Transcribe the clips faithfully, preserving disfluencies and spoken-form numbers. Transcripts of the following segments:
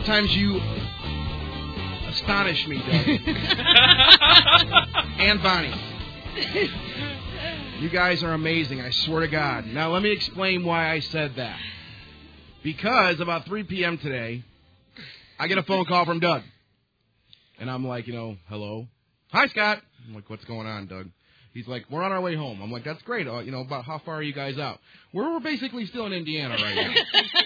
sometimes you astonish me, Doug. And Bonnie. You guys are amazing, I swear to God. Now, let me explain why I said that. Because about three p.m. today, I get a phone call from Doug. And I'm like, you know, hello? Hi, Scott. I'm like, what's going on, Doug? He's like, we're on our way home. I'm like, that's great. Uh, you know, about how far are you guys out? We're, we're basically still in Indiana right now.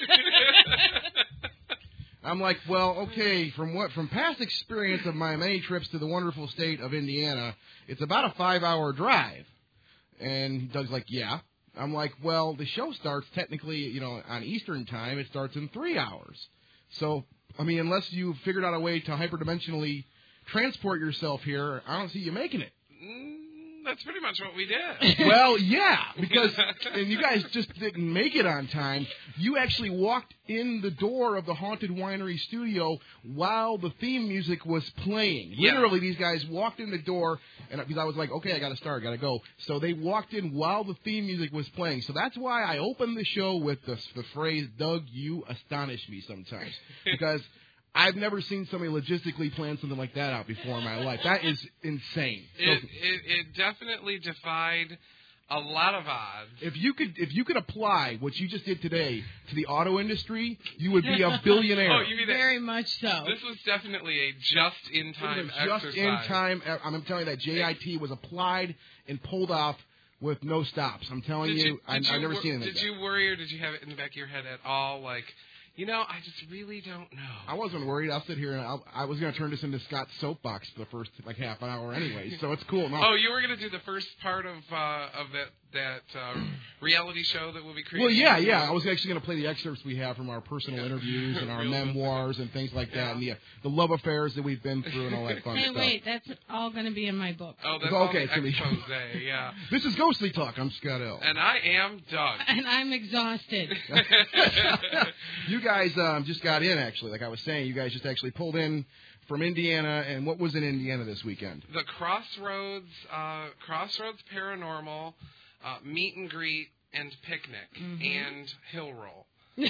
I'm like, well, okay, from what from past experience of my many trips to the wonderful state of Indiana, it's about a five-hour drive. And Doug's like, yeah. I'm like, well, the show starts technically, you know, on Eastern time. It starts in three hours. So, I mean, unless you figured out a way to hyperdimensionally transport yourself here, I don't see you making it. That's pretty much what we did. Well, yeah, because and you guys just didn't make it on time. You actually walked in the door of the Haunted Winery studio while the theme music was playing. Yeah. Literally, these guys walked in the door, and because I was like, okay, I got to start, got to go. So they walked in while the theme music was playing. So that's why I opened the show with the, the phrase, Doug, you astonish me sometimes. Because I've never seen somebody logistically plan something like that out before in my life. That is insane. It, so, it, it definitely defied a lot of odds. If you could, if you could apply what you just did today to the auto industry, you would be a billionaire. Oh, you mean very much so. This was definitely a just-in-time exercise. Just-in-time. I'm telling you that J I T was applied and pulled off with no stops. I'm telling did you, you I, I've never wor- seen anything. Did you worry, or did you have it in the back of your head at all, like, you know, I just really don't know. I wasn't worried. I'll sit here and I'll, I was going to turn this into Scott's soapbox for the first like half an hour anyway, so it's cool. No. Oh, you were going to do the first part of uh, of that that uh, reality show that we'll be creating? Well, yeah, yeah. I was actually going to play the excerpts we have from our personal yeah. interviews and our Real memoirs and things like that, yeah. and the, the love affairs that we've been through and all that fun hey, stuff. Hey, wait, that's all going to be in my book. Oh, that's okay, all the expose, yeah. This is Ghostly Talk. I'm Scott L. And I am Doug. And I'm exhausted. You guys um, just got in, actually. Like I was saying, you guys just actually pulled in from Indiana. And what was in Indiana this weekend? The Crossroads, uh, Crossroads Paranormal uh, Meet and Greet and Picnic mm-hmm. and Hill Roll.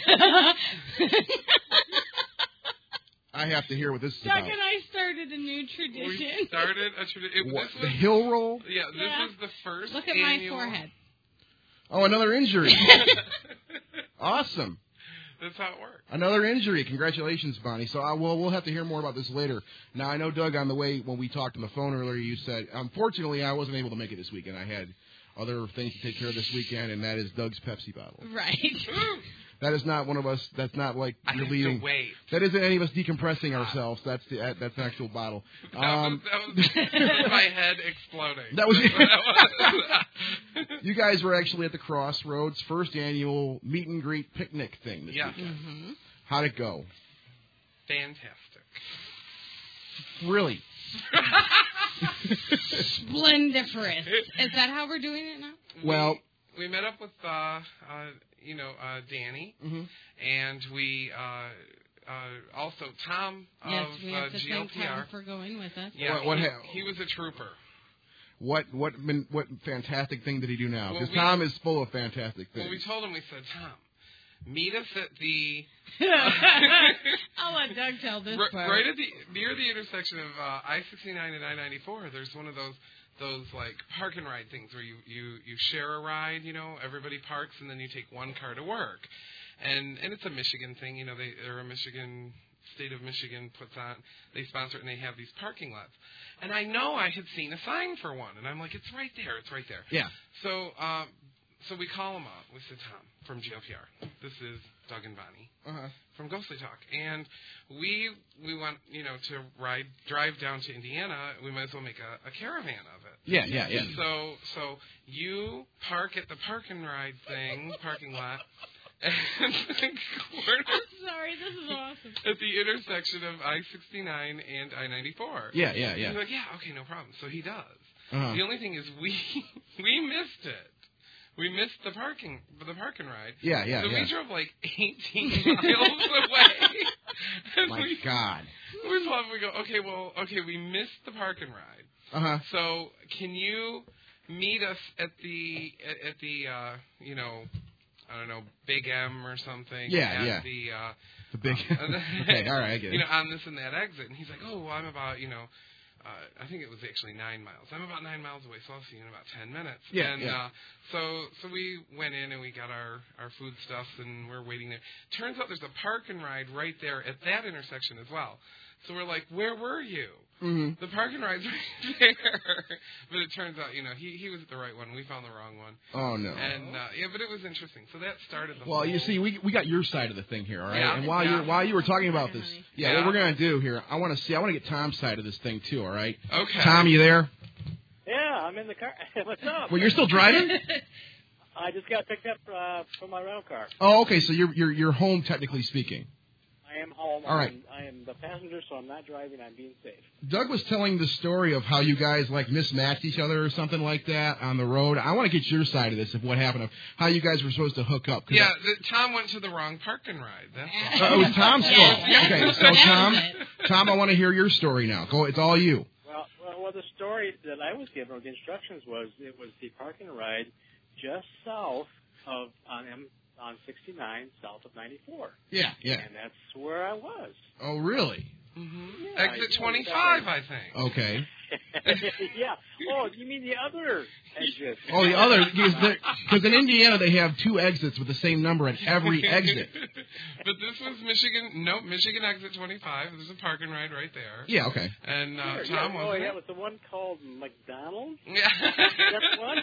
I have to hear what this is Doug about. and I started a new tradition. We started a tradition. What, the Hill Roll? Yeah, this yeah. is the first Look at annual... my forehead. Oh, another injury. Awesome. That's how it works. Another injury. Congratulations, Bonnie. So I will, we'll have to hear more about this later. Now, I know, Doug, on the way, when we talked on the phone earlier, you said, unfortunately, I wasn't able to make it this weekend. I had other things to take care of this weekend, and that is Doug's Pepsi bottle. Right. That is not one of us. That's not like I you're have leaving. To wait. That isn't any of us decompressing ourselves. That's the uh, that's an actual bottle. That, um, was, that, was, that was my head exploding. That was. that was. You guys were actually at the Crossroads first annual meet and greet picnic thing this yeah. weekend. Mm-hmm. How'd it go? Fantastic. Really? Splendiferous. Is that how we're doing it now? Well, we, we met up with, uh, uh, you know, uh, Danny, mm-hmm. and we uh, uh, also Tom yes, of we have uh, to G L P R. thank Tom for going with us. Yeah, what, what he, ha- he was a trooper. What what what fantastic thing did he do now? Because well, Tom is full of fantastic things. Well, we told him, we said, Tom, meet us at the... I'll let Doug tell this right, part. Right at the near the intersection of uh, I sixty-nine and I ninety-four, there's one of those those like park and ride things where you, you, you share a ride, you know, everybody parks and then you take one car to work. And and it's a Michigan thing, you know, they they're a Michigan state of Michigan puts on, they sponsor it and they have these parking lots. And I know I had seen a sign for one, and I'm like, it's right there, it's right there. Yeah. So um, so we call him up. We said, Tom, from G L P R, this is Doug and Bonnie uh-huh. from Ghostly Talk. And we we want, you know, to ride, drive down to Indiana, we might as well make a, a caravan of it. Yeah, yeah, yeah. So so you park at the park and ride thing, parking lot, and I'm sorry, this is awesome. At the intersection of I sixty-nine and I ninety-four. Yeah, yeah, yeah. He's like, yeah, okay, no problem. So he does. Uh-huh. The only thing is we we missed it. We missed the parking, the parking ride. Yeah, yeah, so yeah. we drove like eighteen miles away. And My we, God. We love. We go. Okay, well, okay, we missed the parking ride. Uh huh. So can you meet us at the at, at the uh, you know I don't know, Big M or something. Yeah, at yeah. The, uh, The big. um, Okay, all right, I get it. You know, on this and that exit, and he's like, oh, well, I'm about, you know, uh, I think it was actually nine miles. I'm about nine miles away, so I'll see you in about ten minutes. Yeah, and yeah. Uh, so, so we went in and we got our our food stuffs, and we're waiting there. Turns out there's a park and ride right there at that intersection as well. So we're like, where were you? Mm-hmm. The park and ride's right there. But it turns out, you know, he he was at the right one. We found the wrong one. Oh, no. And uh, yeah, but it was interesting. So that started the Well, whole... you see, we we got your side of the thing here, all right? Yeah. And while Yeah. you while you were talking about this, yeah, Yeah. what we're gonna do here, I want to see, I want to get Tom's side of this thing too, all right? Okay. Tom, you there? Yeah, I'm in the car. What's up? Well, you're still driving? I just got picked up uh, from my rental car. Oh, okay. So you're you're you're home, technically speaking. I am home. All right. I'm, I am the passenger, so I'm not driving. I'm being safe. Doug was telling the story of how you guys like mismatched each other or something like that on the road. I want to get your side of this, of what happened, of how you guys were supposed to hook up. 'Cause Yeah, I, the, Tom went to the wrong park and ride. That's all. uh, it was Tom's fault. Yes. Okay, so That Tom, was it. Tom, I want to hear your story now. Go, it's all you. Well, well, well, the story that I was given, or the instructions was, it was the park and ride just south of on M on sixty-nine, south of ninety-four, Yeah, yeah. and that's where I was. Oh, really? Mm-hmm. Yeah, Exit yeah, twenty-five, exactly. I think. Okay. Yeah. Oh, you mean the other exit? Oh, the other, because in Indiana they have two exits with the same number at every exit. But this was Michigan. Nope, Michigan exit twenty-five. There's a park and ride right there. Yeah, okay. And uh, Sure, Tom yeah. Oh, wasn't yeah, it? it was the one called McDonald's. Yeah. That's one?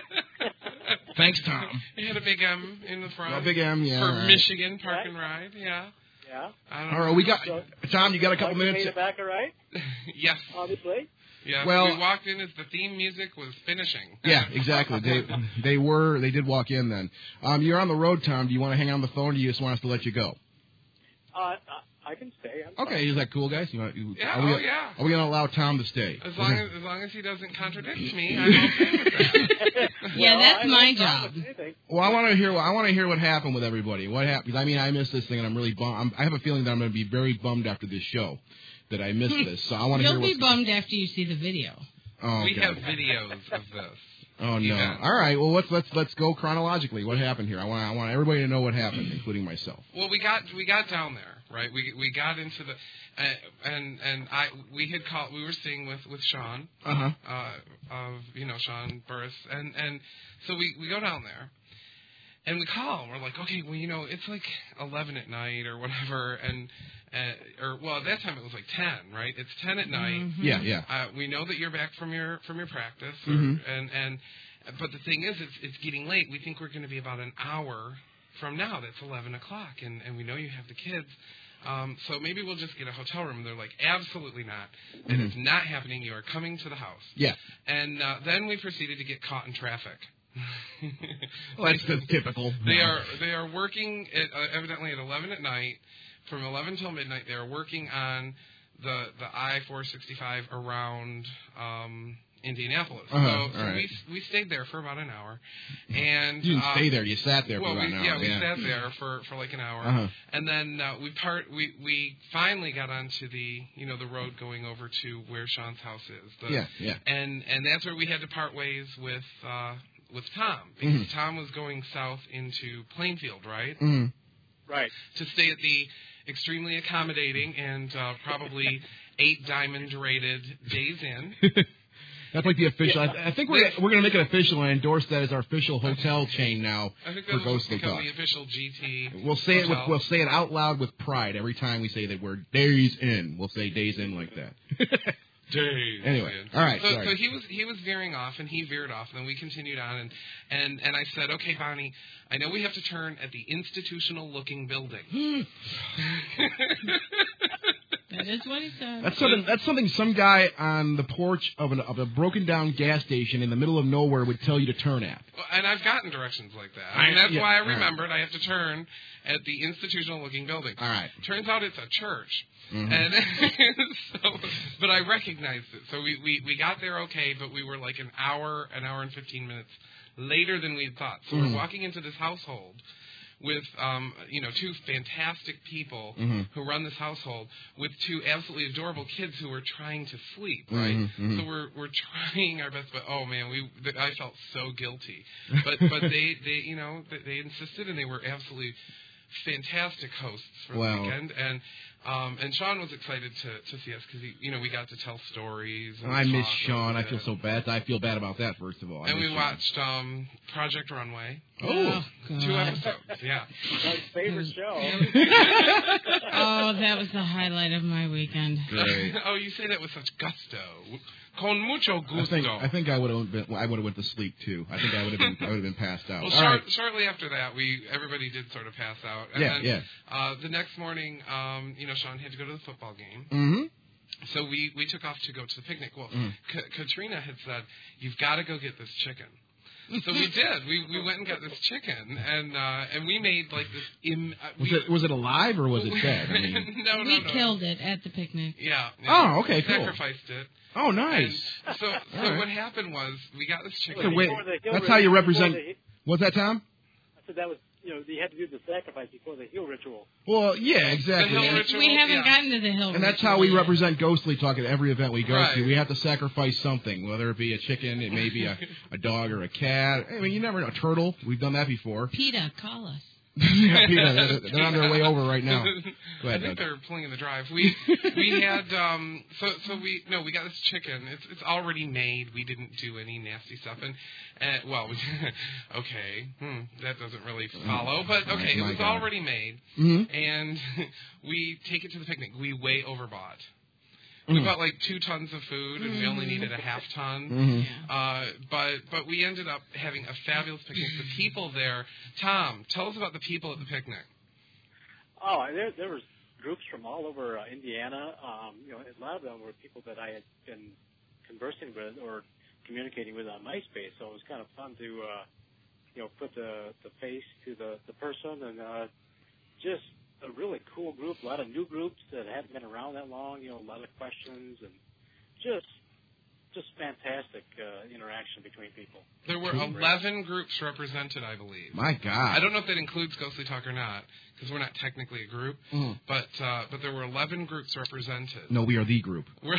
Thanks, Tom. He had a big M in the front. A big M, yeah. For all right. Michigan park Right. and ride. Yeah. Yeah. I don't All know. right, we got So- Tom. You got a couple Like you minutes. made it back, all right? Yes. Obviously. Yeah. Well- we walked in as the theme music was finishing. Yeah, exactly. They they were they did walk in then. Um, you're on the road, Tom. Do you want to hang on the phone, or do you just want us to let you go? Uh, I can stay. I'm Okay, is that cool, guys? You want, you, Yeah, are we, oh, yeah. Are we gonna allow Tom to stay? As long as as long as he doesn't contradict me, I'm okay with that. Yeah, Well, that's I my don't job. promise anything. Well, I want to hear. I want to hear what happened with everybody. What happened? Because I mean, I missed this thing, and I'm really bummed. I'm, I have a feeling that I'm going to be very bummed after this show that I missed this. So I want to hear. You'll be what's, bummed after you see the video. Oh, We God. have videos of this. Oh no! Yeah. All right. Well, let's let's let's go chronologically. What happened here? I want I want everybody to know what happened, including myself. Well, we got we got down there, right? We we got into the uh, and and I we had called. We were staying with with Sean, Uh huh. uh, of you know Sean Burris, and and so we we go down there, and we call. And we're like, okay, well, you know, it's like eleven at night or whatever, and uh, or well, at that time it was like ten, right? It's ten at night. Mhm. Yeah, yeah. Uh, we know that you're back from your from your practice, or, Mhm. and and but the thing is, it's it's getting late. We think we're going to be about an hour from now. That's eleven o'clock, and and we know you have the kids. Um, so maybe we'll just get a hotel room. And they're like, absolutely not. That Mhm. is not happening. You are coming to the house. Yeah. And uh, then we proceeded to get caught in traffic. Well, that's, that's typical. They are they are working at, uh, evidently at eleven at night. From eleven till midnight, they are working on the the I four sixty-five around um, Indianapolis. Uh-huh, So, so all right. we we stayed there for about an hour, and You didn't uh, stay there. You sat there well, for about we, an yeah, hour. we sat there for, for like an hour, Uh-huh. and then uh, we part. We, we finally got onto the you know the road going over to where Sean's house is. The, Yeah, yeah. And and that's where we had to part ways with uh, with Tom because Mhm. Tom was going south into Plainfield, right? Mm. Right. To stay at the extremely accommodating and uh, probably eight diamond rated Days Inn. That's like the official. I, I think we're we're gonna make it official and endorse that as our official hotel chain now I think for that will Ghostly become Talk. the official G T. We'll say it. With, hotel. we'll say it out loud with pride every time we say that we're Days In. We'll say Days In like that. Days. Anyway, Inn. all right, So, sorry. so he was he was veering off, and he veered off, and then we continued on, and and and I said, okay, Bonnie, I know we have to turn at the institutional looking building. That is what he said. That's something. That's something some guy on the porch of, an, of a broken down gas station in the middle of nowhere would tell you to turn at. Well, and I've gotten directions like that. I- And that's yeah, why I all right. remembered I have to turn at the institutional looking building. All right. Turns out it's a church. Mhm. And so, but I recognized it. So we, we, we got there okay, but we were like an hour, an hour and fifteen minutes later than we had thought. So Mhm. we're walking into this household with um, you know two fantastic people mm-hmm. who run this household with two absolutely adorable kids who were trying to sleep, right? Mm-hmm. So we're we're trying our best, but oh man, we I felt so guilty. But but they, they you know they, they insisted, and they were absolutely fantastic hosts for wow. the weekend, and um, and Sean was excited to, to see us because you know we got to tell stories. And I miss talk Sean. I bit. feel so bad. I feel bad about that. First of all, I and we Sean. watched um, Project Runway. Oh, oh two episodes. Yeah. My favorite show. Oh, that was the highlight of my weekend. Great. Oh, you say that with such gusto. Con mucho gusto. I think I think I would have been. I would have went to sleep too. I think I would have been. I would have been passed out. Well, All short, right. shortly after that, we everybody did sort of pass out. And Yeah, then, yeah. Uh, the next morning, um, you know, Sean had to go to the football game. Mm-hmm. So we, we took off to go to the picnic. Well, Mm. K- Katrina had said, "You've got to go get this chicken." So we did. We we went and got this chicken, and uh, and we made like this. Im- uh, Was we, it was it alive or was it dead? I mean, no, no, we no. killed it at the picnic. Yeah. yeah. Oh, okay, cool. Sacrificed it. oh, nice. And so so right. what happened was we got this chicken. So wait, Before the hill that's how you ritual, represent. before the- What's that, Tom? I said that was, you know, you had to do the sacrifice before the heel ritual. Well, yeah, exactly. The hill And- ritual, We haven't yeah. gotten to the hill. And that's ritual how we yet. represent Ghostly Talk at every event we go Right. to. We have to sacrifice something, whether it be a chicken, it may be a, a dog or a cat. I mean, you never know. A turtle. We've done that before. PETA, call us. Yeah, Peter, they're, they're on their way over right now. Go I ahead, think Doug. they're pulling in the drive. We we had um so so we no we got this chicken. It's it's already made. We didn't do any nasty stuff and, and well we okay hmm, that doesn't really follow but okay it My was God. already made Mm-hmm. and we take it to the picnic. We way overbought. We Mm. bought like two tons of food, and we only needed a half ton. Mm-hmm. Yeah. Uh, but but we ended up having a fabulous picnic. The people there, Tom, tell us about the people at the picnic. Oh, there there was groups from all over uh, Indiana. Um, you know, a lot of them were people that I had been conversing with or communicating with on MySpace. So it was kind of fun to, uh, you know, put the the face to the the person, and uh, just a really cool group. A lot of new groups that hadn't been around that long. You know, a lot of questions and just just fantastic uh, interaction between people. There were eleven groups represented, I believe. My God. I don't know if that includes Ghostly Talk or not, because we're not technically a group. Mhm. But uh, but there were eleven groups represented. No, we are the group. We're,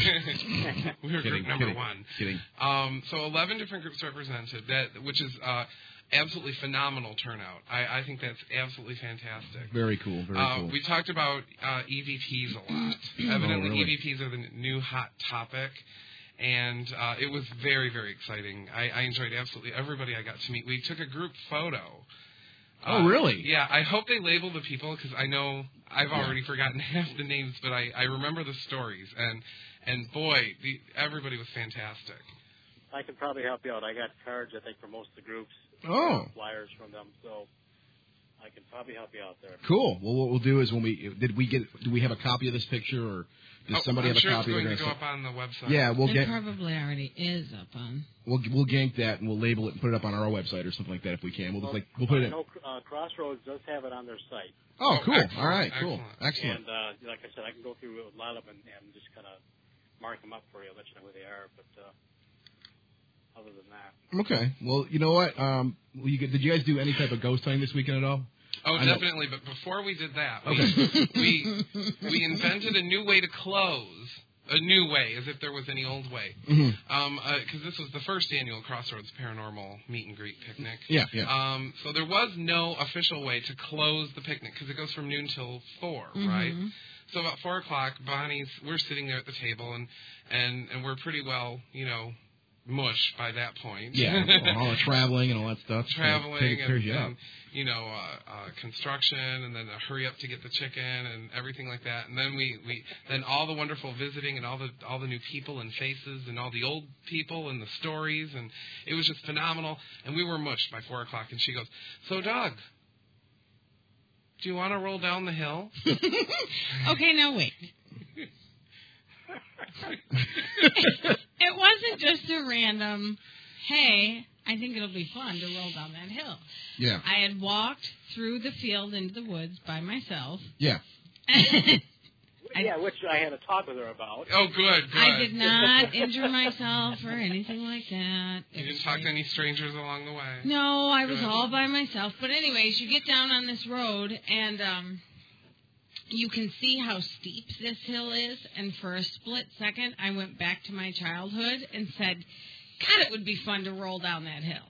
we're Kidding, group number kidding, one. Kidding. Um, so eleven different groups represented, that which is uh, absolutely phenomenal turnout. I, I think that's absolutely fantastic. Very cool. Very Uh, cool. we talked about uh, E V Ps a lot. Evidently, Oh, really? E V Ps are the n- new hot topic. And uh, it was very, very exciting. I, I enjoyed absolutely everybody I got to meet. We took a group photo. Oh, Uh, really? Yeah, I hope they label the people because I know I've Yeah. already forgotten half the names, but I, I remember the stories. And and boy, the, everybody was fantastic. I can probably help you out. I got cards, I think, for most of the groups. Oh. uh, flyers from them, so I can probably help you out there. Cool. Well, what we'll do is when we did we get do we have a copy of this picture or does Oh, somebody I'm have sure a copy? it's they're going to go gonna up on the website. send- Yeah, we'll It get probably already is up on. we'll we'll gank that and we'll label it and put it up on our website or something like that if we can. We'll just like we'll put it I in. know uh, Crossroads does have it on their site. Oh, Oh, cool. excellent, All right, cool. excellent. Excellent. And uh, like I said, I can go through a lot of them and, and just kind of mark them up for you, let you know who they are. But uh, other than that, Okay. Well, you know what? Um, well, you, did you guys do any type of ghost hunting this weekend at all? Oh, I know. definitely. But before we did that, we, Okay. we we invented a new way to close. A new way, as if there was any old way. Mm-hmm. Um, because this was the first annual Crossroads Paranormal Meet and Greet Picnic. Yeah, yeah. Um, so there was no official way to close the picnic because it goes from noon till four, Mhm. right? So about four o'clock, Bonnie's we're sitting there at the table and and and we're pretty well, you know, mush by that point. Yeah, all the traveling and all that stuff. Traveling It tears and, you up. and you know uh, uh, construction, and then a hurry up to get the chicken and everything like that. And then we, we then all the wonderful visiting and all the all the new people and faces and all the old people and the stories, and it was just phenomenal. And we were mushed by four o'clock. And she goes, "So Doug, do you want to roll down the hill?" Okay, now wait. It wasn't just a random, hey, I think it'll be fun to roll down that hill. Yeah, I had walked through the field into the woods by myself. yeah. I, yeah, which I had a talk with her about. Oh, good, good. I did not injure myself or anything like that. You didn't talk to any strangers along the way? No, I was Good. all by myself. But anyways, you get down on this road, and um, you can see how steep this hill is. And for a split second, I went back to my childhood and said, God, it would be fun to roll down that hill.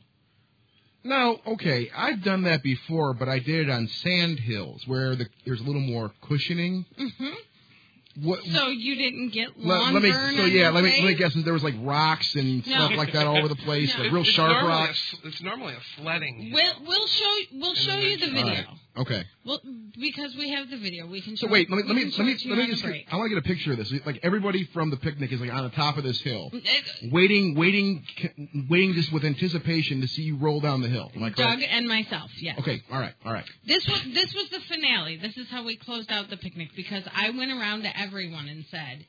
No, okay, I've done that before, but I did it on sand hills where the, there's a little more cushioning. Mm-hmm. What, So you didn't get let, lawn let me, burn so on yeah, your let me, let me face? guess. There was like rocks and No. stuff like that all over the place, No. like real it's sharp normally rocks. A, it's normally a sledding hill. We'll, we'll show we'll show you the All video. right. Okay. Well, because we have the video, we can. So show wait, let me we let me can let show me it to you let me on the just. break. I want to get a picture of this. Like everybody from the picnic is like on the top of this hill, Uh, waiting, waiting, waiting, just with anticipation to see you roll down the hill. Am I Doug correct? and myself, yes. Okay. All right. All right. This was this was the finale. This is how we closed out the picnic because I went around to everyone and said,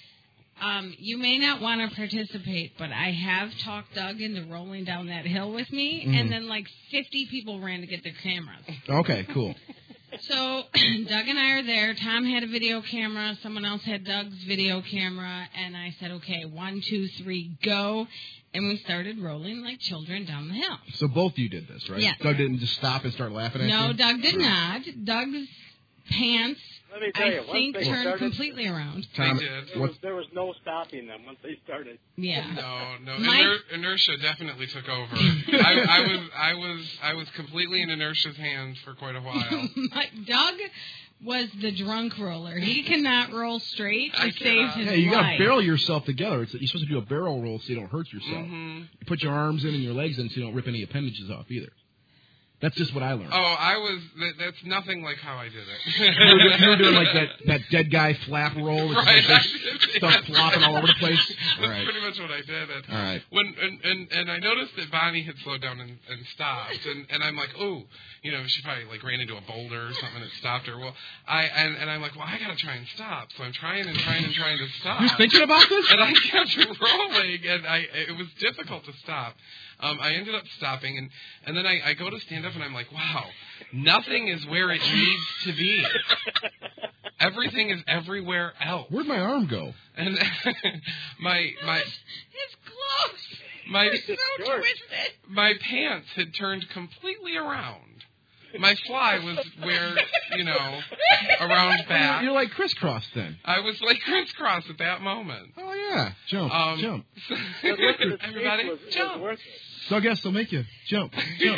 um, "You may not want to participate, but I have talked Doug into rolling down that hill with me." Mhm. And then like fifty people ran to get their cameras. Okay. Cool. So Doug and I are there. Tom had a video camera. Someone else had Doug's video camera. And I said, okay, one, two, three, go. And we started rolling like children down the hill. So both of you did this, right? Yes. Doug didn't just stop and start laughing at No, you? Doug did not. Doug's pants, Let me tell you, I once think, they turned started, completely around. Tom, They did. there what, was, there was no stopping them once they started. Yeah. No, no. My- Iner- inertia definitely took over. I, I was, I was, I was completely in inertia's hands for quite a while. My, Doug was the drunk roller. He cannot roll straight to I save cannot. his yeah, you got life. to barrel yourself together. It's, you're supposed to do a barrel roll so you don't hurt yourself. hmm You put your arms in and your legs in so you don't rip any appendages off either. That's just what I learned. Oh, I was. That, that's nothing like how I did it. You were, doing, you were doing like that, that dead guy flap roll. It's Right, just I like did, this stuff yeah. flopping all over the place. That's All right. pretty much what I did. And All right. When and, and and I noticed that Bonnie had slowed down and, and stopped, and and I'm like, oh, you know, she probably like ran into a boulder or something that stopped her. Well, I and, and I'm like, well, I gotta try and stop. So I'm trying and trying and trying to stop. You're thinking about this? And I kept rolling, and I it was difficult to stop. Um, I ended up stopping, and, and then I, I go to stand up, and I'm like, wow, nothing is where it needs to be. Everything is everywhere else. Where'd my arm go? And my my It's close. my It's so Sure. twisted. my pants had turned completely around. My fly was where, you know, around back. You're like crisscross then. I was like crisscross at that moment. Oh, yeah. Jump. Um, jump. But look, the Everybody, steak was, was jump. worth it. So I guess they'll make you jump. Jump.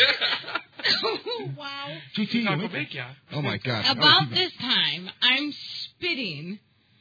Wow. G T, Taco you'll make Bake, yeah. Oh, my gosh. About Oh, this time, I'm spitting.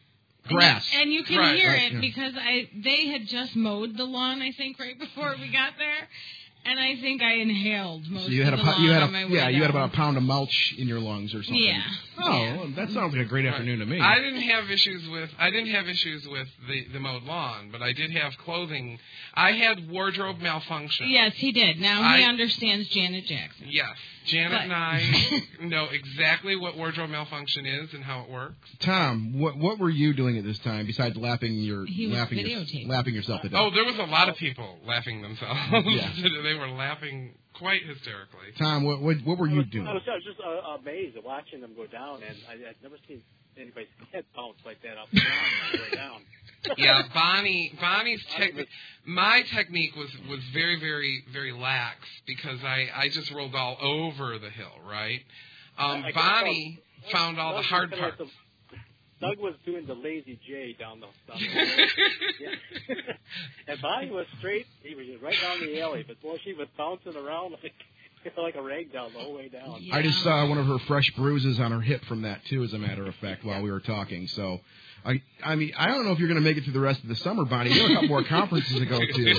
Grass. And you, and you can Right, hear right, it yeah. because I they had just mowed the lawn, I think, right before we got there. And I think I inhaled most So you had a of the po- lawn you had on a my way yeah you had down. about a pound of mulch in your lungs or something. Yeah. Oh, Yeah. well, that sounds like a great afternoon to me. I didn't have issues with I didn't have issues with the, the mowed lawn, but I did have clothing. I had wardrobe malfunction. Yes, he did. Now he I- understands Janet Jackson. Yes. Janet But- and I know exactly what wardrobe malfunction is and how it works. Tom, what what were you doing at this time besides laughing your He was laughing your, videotaping. laughing yourself to death? Oh, there was a lot of people laughing themselves. Yeah. They were laughing quite hysterically. Tom, what what, what were I you was, doing? I was, I was just uh, amazed at watching them go down, and I, I'd never seen anybody's head bounce like that up and down on the way down. Yeah, Bonnie. Bonnie's Bonnie technique. My technique was was very, very, very lax because I I just rolled all over the hill, right? Um, I- I Bonnie guess, found all Doug the hard was kinda parts. like the- Doug was doing the lazy J down the down the alley. Yeah. And Bonnie was straight. He was just right down the alley, but boy, she was bouncing around like like a rag down the whole way down. Yeah. I just saw one of her fresh bruises on her hip from that too, as a matter of fact, while we were talking. So, I I mean, I don't know if you're going to make it through the rest of the summer, Bonnie. You have a couple more conferences to go to.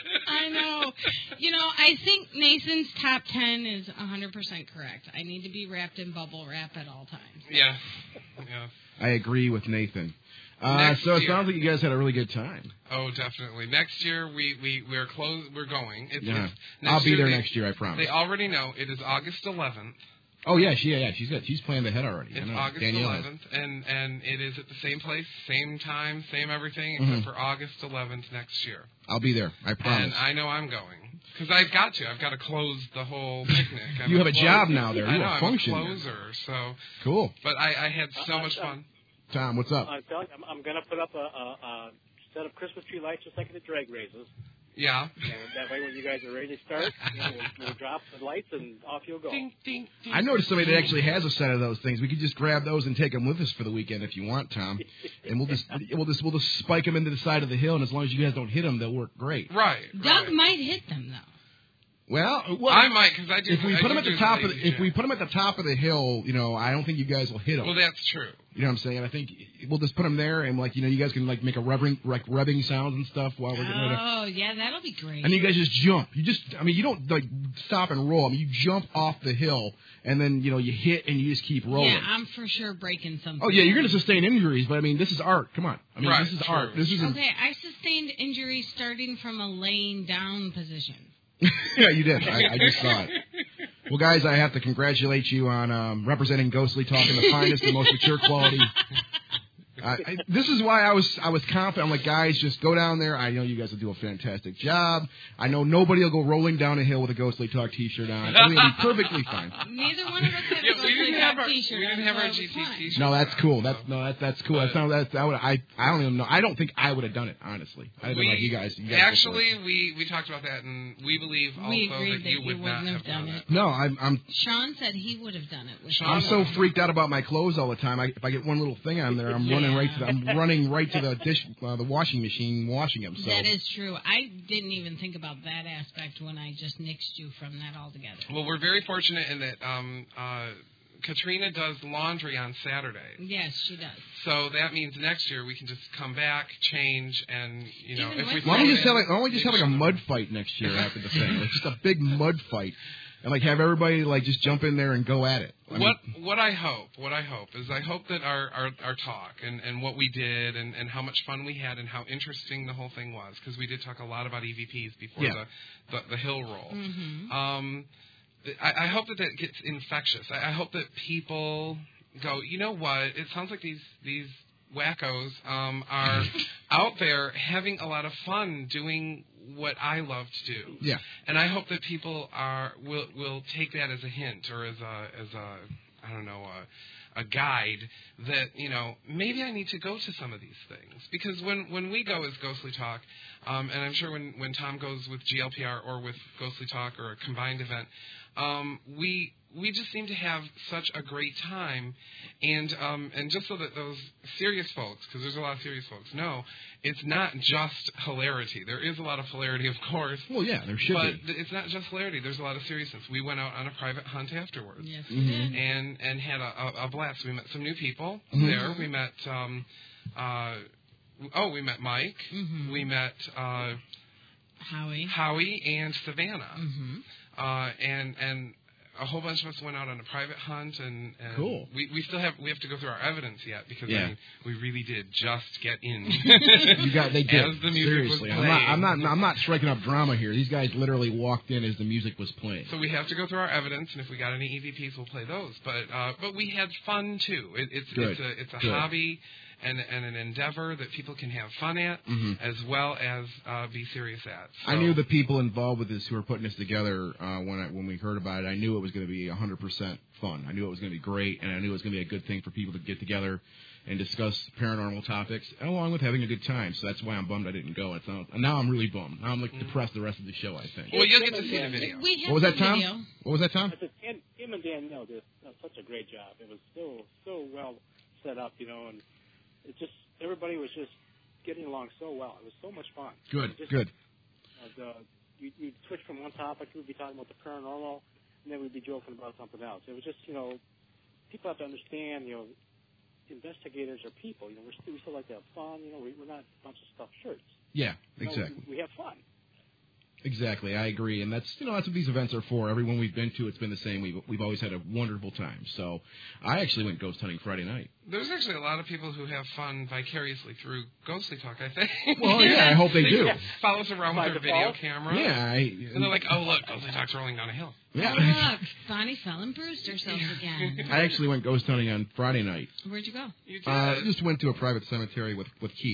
I know. You know, I think Nathan's top ten is one hundred percent correct. I need to be wrapped in bubble wrap at all times. Yeah, yeah. I agree with Nathan. Uh, Next so it year. sounds like you guys had a really good time. Oh, definitely. Next year we we we're close. We're going. It's, Yeah, it's, next I'll be year there they, next year. I promise. They already know it is August eleventh. Oh yeah, she, yeah, yeah. She's got she's planned ahead already. I It's know. August Danielle has. eleventh, and and it is at the same place, same time, same everything, Mhm. except for August eleventh next year. I'll be there. I promise. And I know I'm going because I've got to. I've got to close the whole picnic. I'm You have a close- job now there. I You know have a I'm function a there. closer. So, Cool. but I, I had so I- much I- fun. Tom, what's up? I'm telling you, I'm, I'm going to put up a, a, a set of Christmas tree lights just like at the drag races. Yeah. And that way, when you guys are ready to start, you know, we'll, we'll drop the lights and off you'll go. Ding, ding, ding. I noticed somebody that actually has a set of those things. We could just grab those and take them with us for the weekend if you want, Tom. And we'll just we'll just we'll just spike them into the side of the hill, and as long as you guys don't hit them, they'll work great. Right. Doug right. might hit them though. Well, well I might because I do. if we I put do them at the do top of lazy the, if we shit. put them at the top of the hill, you know, I don't think you guys will hit them. Well, that's true. You know what I'm saying? I think we'll just put them there, and like you know, you guys can like make a rubbing like rubbing sounds and stuff while we're getting ready. to- Oh yeah, that'll be great. And you guys just jump. You just, I mean, you don't like stop and roll. I mean, you jump off the hill, and then you know you hit, and you just keep rolling. Yeah, I'm for sure breaking something. Oh yeah, you're going to sustain injuries, but I mean, this is art. Come on, I mean, Right, this is true. art. This isn't. Okay, I sustained injuries starting from a laying down position. Yeah, you did. I, I just saw it. Well, guys, I have to congratulate you on um, representing Ghostly Talk in the finest and most mature quality. I, I, this is why I was I was confident. I'm like, guys, just go down there. I know you guys will do a fantastic job. I know nobody will go rolling down a hill with a Ghostly Talk T-shirt on. I mean, it'll be perfectly fine. Neither one of us had Yeah, a we didn't Ghostly have Talk our we t-shirt didn't on, have so our it was G T fine. T-shirt. No, that's on, cool. so. That's no, that's that's cool. That's not that's I would I I don't even know. I don't think I would have done it honestly. I'd have been We, like you guys. You guys go for it. actually, we, we talked about that, and we believe also We agreed that that you you would not wouldn't have have done done it. it. No, I'm I'm Sean said he would have done it. With Sean I'm me. so freaked out about my clothes all the time. I, if I get one little thing on there, I'm running right to the, I'm running right to the dish, uh, the washing machine, washing them. So That is true. I didn't even think about that aspect when I just nixed you from that altogether. Well, we're very fortunate in that um, uh, Katrina does laundry on Saturdays. Yes, she does. So that means next year we can just come back, change, and, you know, Even if we with why don't we my- just have like why don't we just have like a mud fight next year after the thing? Like just a big mud fight, and like have everybody like just jump in there and go at it. I mean, What what I hope, what I hope is I hope that our, our, our talk and, and what we did and, and how much fun we had and how interesting the whole thing was, because we did talk a lot about E V Ps before Yeah. the, the the hill roll. Mm-hmm. Um, I, I hope that that gets infectious. I, I hope that people go, you know what? It sounds like these these wackos um, are out there having a lot of fun doing what I love to do. Yeah. And I hope that people are will will take that as a hint or as a as a I don't know a, a guide that, you know, maybe I need to go to some of these things, because when when we go as Ghostly Talk, um, and I'm sure when when Tom goes with G L P R or with Ghostly Talk or a combined event, um, we we just seem to have such a great time, and um, and just so that those serious folks, because there's a lot of serious folks, know it's not just hilarity. There is a lot of hilarity, of course. Well, yeah, there should But be. it's not just hilarity. There's a lot of seriousness. We went out on a private hunt afterwards, Yes, we Mhm. did. and and had a, a, a blast. We met some new people Mhm. there. We met, um, uh, oh, we met Mike. Mhm. We met uh, Howie. Howie and Savannah, Mm-hmm. uh, and and a whole bunch of us went out on a private hunt, and, and Cool. we we still have we have to go through our evidence yet, because Yeah. I mean, we really did just get in. You got they did. As the music Seriously, was I'm not, playing. I'm not I'm not striking up drama here. These guys literally walked in as the music was playing. So we have to go through our evidence, and if we got any E V Ps, we'll play those. But uh, but we had fun too. It, it's Good. it's a it's a Good. hobby and and an endeavor that people can have fun at, Mhm. as well as uh, be serious at. So, I knew the people involved with this who were putting this together uh, when I, when we heard about it. I knew it was going to be one hundred percent fun. I knew it was going to be great, and I knew it was going to be a good thing for people to get together and discuss paranormal topics, along with having a good time. So that's why I'm bummed I didn't go. It's not, now I'm really bummed. Now I'm like depressed the rest of the show, I think. Well, you'll get to see the video. We have What was that, the Tom? video. What was that, Tom? I said, and him and Danielle did uh, such a great job. It was so so well set up, you know, and it just everybody was just getting along so well. It was so much fun. Good, Just, good. Uh, the, you you switch from one topic, we'd be talking about the paranormal, and then we'd be joking about something else. It was just, you know, people have to understand, you know, investigators are people. You know, we're still, we still like to have fun. You know, we, we're not a bunch of stuffed shirts. Yeah, You know, exactly. we, we have fun. Exactly, I agree, and that's you know that's what these events are for. Everyone we've been to, it's been the same. We've we've always had a wonderful time. So, I actually went ghost hunting Friday night. There's actually a lot of people who have fun vicariously through Ghostly Talk, I think. Well, yeah, I hope they do. Follow us around By with their default? video camera. Yeah, I, And they're like, oh, look, Ghostly Talk's rolling down a hill. yeah. Oh, look, Bonnie fell and bruised herself again. I actually went ghost hunting on Friday night. Where'd you go? You did. Uh, just went to a private cemetery with with Keith.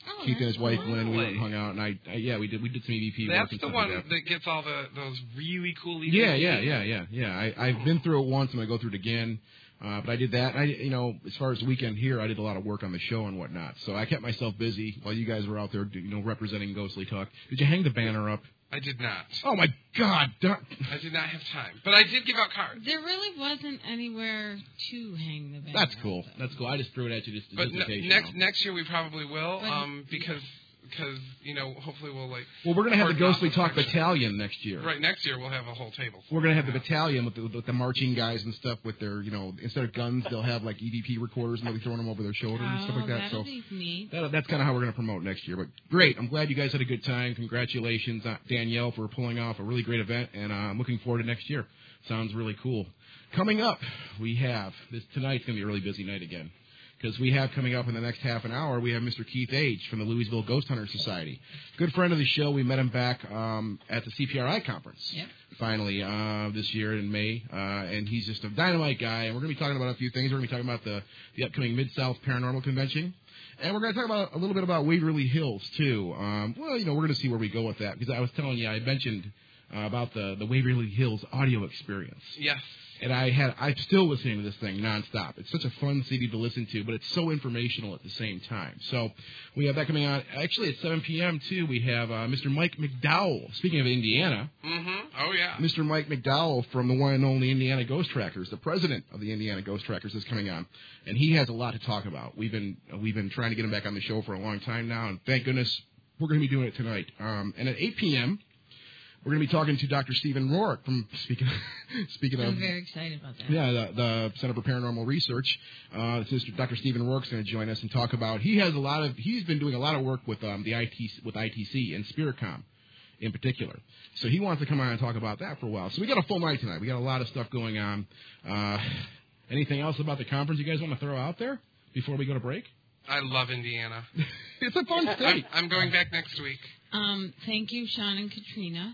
Oh, Keith and his wife cool. Lynn, we went and hung out, and I, I yeah, we did we did some E V P work That's and the stuff one like that. that gets all the those really cool E V Ps. Yeah, yeah, yeah, yeah, yeah. I, I've been through it once. I'm gonna go through it again. Uh, but I did that. I, you know, as far as the weekend here, I did a lot of work on the show and whatnot. So I kept myself busy while you guys were out there, you know, representing Ghostly Talk. Did you hang the banner up? I did not. Oh my God! Don't- I did not have time, but I did give out cards. There really wasn't anywhere to hang the banner. That's cool. up, though. That's cool. I just threw it at you just, But just in n- case. next you know. next year we probably will, But- um, because because you know hopefully we'll like. Well, we're gonna have the cordon off Ghostly the Talk section. Battalion next year. Right, next year we'll have a whole table. We're gonna have the battalion with the, with the marching guys and stuff with their, you know, instead of guns, they'll have like E V P recorders and they'll be throwing them over their shoulders and stuff Oh, like that. that'll So be neat. that, that's kind of how we're gonna promote next year. But great, I'm glad you guys had a good time. Congratulations, uh, Danielle, for pulling off a really great event, and uh, I'm looking forward to next year. Sounds really cool. Coming up, we have this tonight's gonna be a really busy night again. Because we have coming up in the next half an hour, we have Mister Keith Age from the Louisville Ghost Hunter Society. Good friend of the show. We met him back um, at the C P R I conference. Yep. Finally, uh, this year in May, uh, and he's just a dynamite guy. And we're going to be talking about a few things. We're going to be talking about the, the upcoming Mid-South Paranormal Convention. And we're going to talk about a little bit about Waverly Hills, too. Um, well, you know, we're going to see where we go with that. Because I was telling you, I mentioned uh, about the, the Waverly Hills audio experience. Yes. And I had, I'm still listening to this thing nonstop. It's such a fun C D to listen to, but it's so informational at the same time. So we have that coming on. Actually, at seven p.m., too, we have uh, Mister Mike McDowell. Speaking of Indiana, Mm-hmm. Oh, yeah. Mister Mike McDowell from the one and only Indiana Ghost Trackers, the president of the Indiana Ghost Trackers, is coming on. And he has a lot to talk about. We've been we've been trying to get him back on the show for a long time now, and thank goodness we're going to be doing it tonight. Um, and at eight p.m., we're going to be talking to Doctor Stephen Rourke from, speaking speaking of... I'm very excited about that. Yeah, the, the Center for Paranormal Research. Uh, Mister Doctor Stephen Rourke's going to join us and talk about. He has a lot of. He's been doing a lot of work with um, the I T with I T C and Spiritcom, in particular. So he wants to come on and talk about that for a while. So we got a full night tonight. We got a lot of stuff going on. Uh, anything else about the conference you guys want to throw out there before we go to break? I love Indiana. It's a fun I'm, state. I'm going back next week. Um, thank you, Sean and Katrina.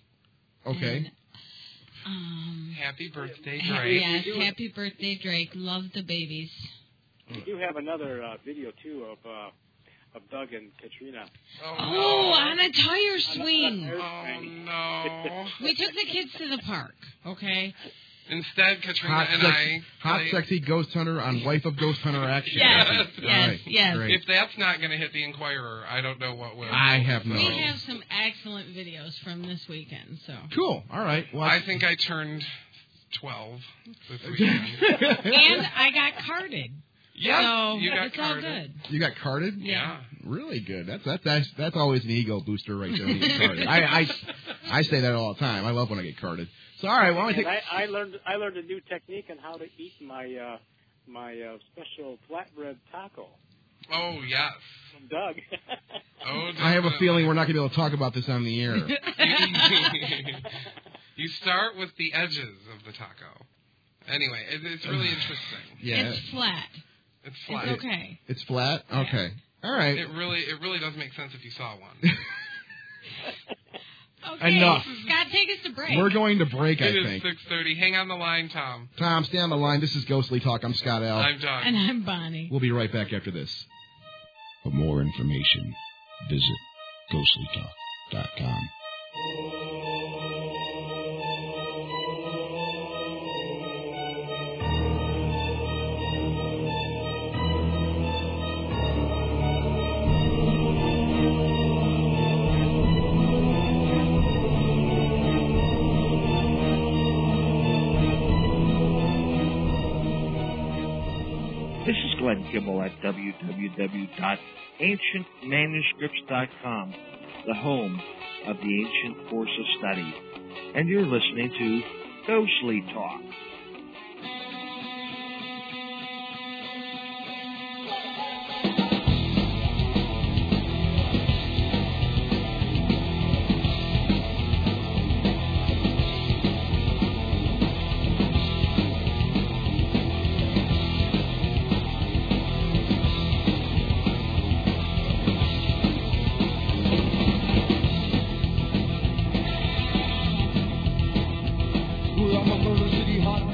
Okay. And, um, Happy birthday, ha- Drake. yes, happy birthday, Drake. Love the babies. We do have another uh, video too of uh, of Doug and Katrina. Oh, Oh, no. on a tire swing. Oh, no. We took the kids to the park, okay? Instead, Katrina Hot, and sex, I... hot played- sexy ghost hunter on Wife of Ghost Hunter action. Yes, All yes, right, yes. great. If that's not going to hit the Inquirer, I don't know what will. I have no. We have some excellent videos from this weekend, so. Cool. All right. Well, I think I turned twelve this weekend. And I got carded. Yeah, so you got it's all carded. good. You got carded? Yeah. Really good. That's that's that's, that's always an ego booster right there. When you get carded. I, I I say that all the time. I love when I get carded. So all right, well, I And take. I, I learned I learned a new technique on how to eat my uh, my uh, special flatbread taco Oh, yes. from Doug. Oh, I have a definitely. feeling we're not going to be able to talk about this on the air. You start with the edges of the taco. Anyway, it, it's really interesting. Yeah, It's flat. It's flat. It's okay. it's flat. Okay, all right. It really, it really does make sense if you saw one. Okay. Enough. Scott, take us to break. We're going to break. I It is think. six thirty. Hang on the line, Tom. Tom, stay on the line. This is Ghostly Talk. I'm Scott L. I'm Doug. And I'm Bonnie. We'll be right back after this. For more information, visit ghostly talk dot com. This is Glenn Kimball at w w w dot ancient manuscripts dot com, the home of the Ancient Course of Study. And you're listening to Ghostly Talk. I'm a Murder City hot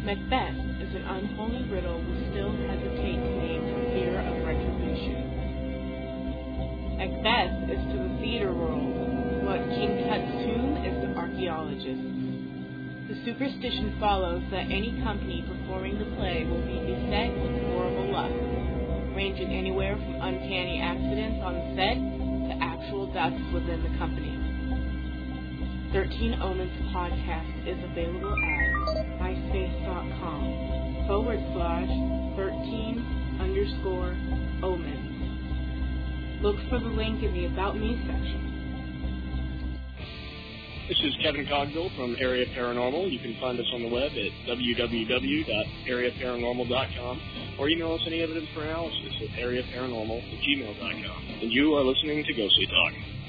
Macbeth is an unholy riddle we still hesitate to name for fear of retribution. Macbeth is to the theater world what King Tut's tomb is to archaeologists. The superstition follows that any company performing the play will be beset with horrible luck, ranging anywhere from uncanny accidents on the set to actual deaths within the company. thirteen Omens podcast is available at myspace.com forward slash 13 underscore omens. Look for the link in the About Me section. This is Kevin Cogdill from Area Paranormal. You can find us on the web at w w w dot area paranormal dot com or email us any evidence for analysis at area paranormal at gmail dot com. And you are listening to Ghostly Talk.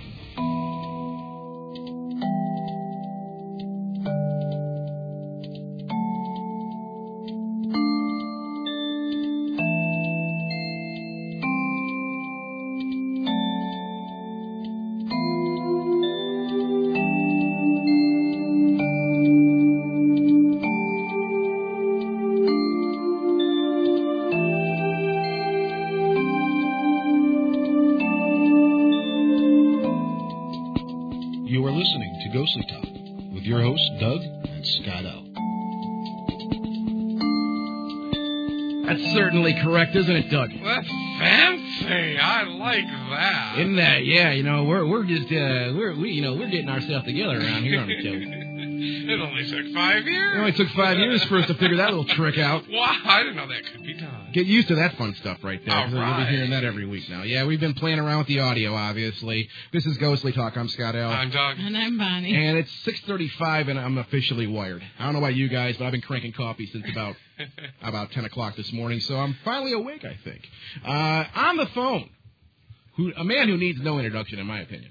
Ghostly Talk with your hosts, Doug and Scott L. That's certainly correct, isn't it, Doug? That's fancy. I like that. Isn't that? Yeah, you know, we're we're just uh, we're we you know we're getting ourselves together around here on the show. It only took five years. It only took five years for us to figure that little trick out. Wow, I didn't know that could be done. Get used to that fun stuff right there. All We'll right. be hearing that every week now. Yeah, we've been playing around with the audio, obviously. This is Ghostly Talk. I'm Scott L. I'm Doug. And I'm Bonnie. And it's six thirty-five, and I'm officially wired. I don't know about you guys, but I've been cranking coffee since about about ten o'clock this morning, so I'm finally awake, I think. Uh, on the phone, who a man who needs no introduction, in my opinion.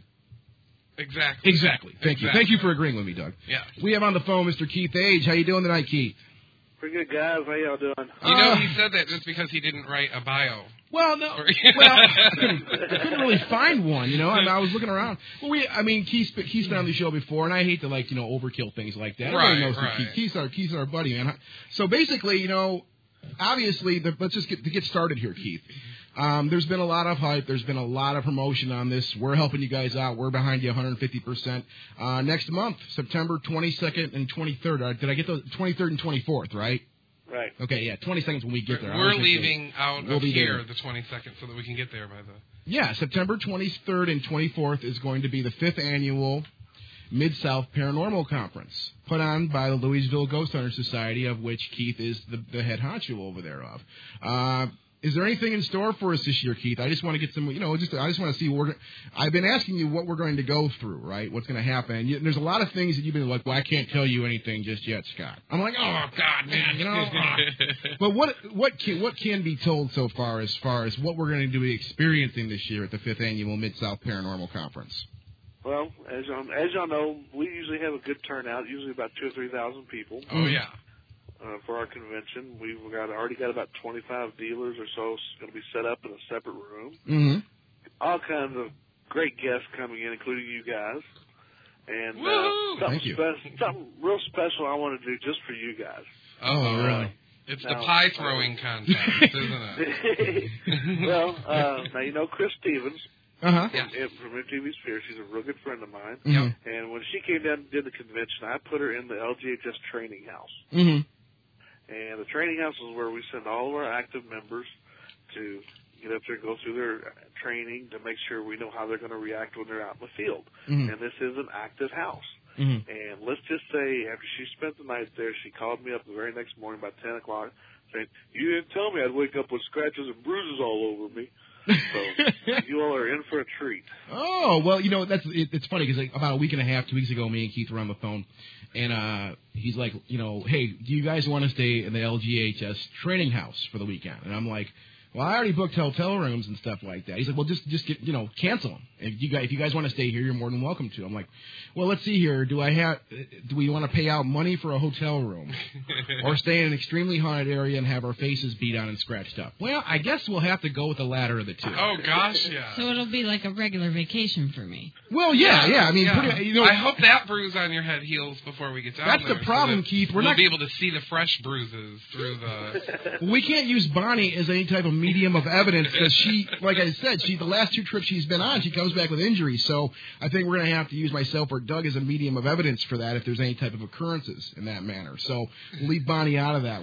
Exactly. Exactly. Thank exactly. you. Thank you for agreeing with me, Doug. Yeah. We have on the phone Mister Keith Age. How you doing tonight, Keith? Pretty good, guys. How y'all doing? You know, Uh, he said that just because he didn't write a bio. Well, no. Or- well, I couldn't, I couldn't really find one, you know. I, mean, I was looking around. Well, we, I mean, Keith's, Keith's been on the show before, and I hate to, like, you know, overkill things like that. Right, Everybody knows who right. Keith. Keith's our, Keith's our buddy, man. So basically, you know, obviously, the, let's just get to get started here, Keith. Um, there's been a lot of hype. There's been a lot of promotion on this. We're helping you guys out. We're behind you one hundred fifty percent. Uh, next month, September twenty-second and twenty-third. Uh, did I get those? twenty-third and twenty-fourth, right? Right. Okay, yeah, twenty-second when we get there. I We're was gonna say- leaving out we'll of be here there. the twenty-second so that we can get there by the... Yeah, September twenty-third and twenty-fourth is going to be the fifth annual Mid-South Paranormal Conference, put on by the Louisville Ghost Hunter Society, of which Keith is the, the head honcho over there of. Uh, is there anything in store for us this year, Keith? I just want to get some, you know, just I just want to see what we're. I've been asking you what we're going to go through, right? What's going to happen? And you, there's a lot of things that you've been like, well, I can't tell you anything just yet, Scott. I'm like, oh God, man, you know. uh. But what what can what can be told so far as far as what we're going to be experiencing this year at the fifth annual Mid-South Paranormal Conference? Well, as y'all, as y'all know, we usually have a good turnout, usually about two or three thousand people. Oh, yeah. Uh, for our convention, we've got already got about twenty-five dealers or so going to be set up in a separate room. Mm-hmm. All kinds of great guests coming in, including you guys. And Woo! uh, something, Thank you. spe- something real special I want to do just for you guys. Oh, really? It's Now, the pie throwing contest, isn't it? well, uh, now you know Chris Stevens. Uh-huh. Yeah. From, from M T V Sphere. She's a real good friend of mine. Mhm. And when she came down and did the convention, I put her in the L G H S training house. Mm-hmm. And the training house is where we send all of our active members to get up there and go through their training to make sure we know how they're going to react when they're out in the field. Mhm. And this is an active house. Mm-hmm. And let's just say after she spent the night there, she called me up the very next morning about ten o'clock saying, you didn't tell me I'd wake up with scratches and bruises all over me. So you all are in for a treat. Oh, well, you know, that's it, it's funny because like, about a week and a half, two weeks ago, me and Keith were on the phone, and uh, he's like, you know, hey, do you guys want to stay in the L G H S training house for the weekend? And I'm like, Well, I already booked hotel rooms and stuff like that. He's like, well, just just get, you know, cancel them. If you guys, if you guys want to stay here, you're more than welcome to. I'm like, well, let's see here. Do I have? Do we want to pay out money for a hotel room, or stay in an extremely haunted area and have our faces beat on and scratched up? Well, I guess we'll have to go with the latter of the two. Oh gosh, yeah. So it'll be like a regular vacation for me. Well, yeah, yeah. I mean, yeah. Pretty, you know, I hope that bruise on your head heals before we get down that's there. the problem, so that Keith. We're we'll not be able to see the fresh bruises through the. We can't use Bonnie as any type of medium of evidence because she, like I said, she the last two trips she's been on, she comes back with injuries. So I think we're going to have to use myself or Doug as a medium of evidence for that if there's any type of occurrences in that manner. So leave Bonnie out of that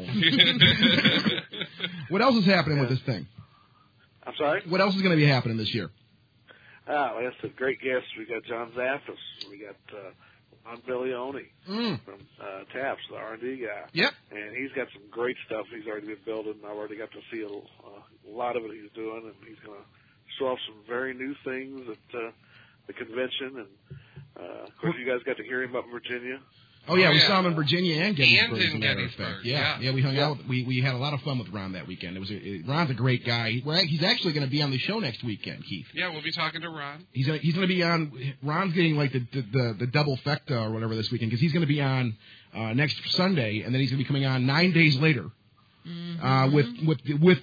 one. What else is happening yeah. with this thing? I'm sorry? What else is going to be happening this year? Ah, well, that's a great guest. We got John Zaffis. We got uh, Ron Bilioni mm. from uh, TAPS, the R and D guy. Yep. And he's got some great stuff he's already been building. I've already got to see a, uh, a lot of it he's doing, and he's going to show off some very new things at uh, the convention. And, uh, of course, you guys got to hear him up in Virginia. Oh, yeah, oh, we yeah. saw him in Virginia and Gettysburg. And in as a matter of Gettysburg, fact. Yeah, yeah. yeah, we hung Yeah. out. We we had a lot of fun with Ron that weekend. It was a, it, Ron's a great guy. He, we're, he's actually going to be on the show next weekend, Keith. Yeah, we'll be talking to Ron. He's gonna he's gonna be on. Ron's getting like the the the, the double fecta or whatever this weekend because he's gonna be on uh, next Sunday and then he's gonna be coming on nine days later Mm-hmm. uh, with with with.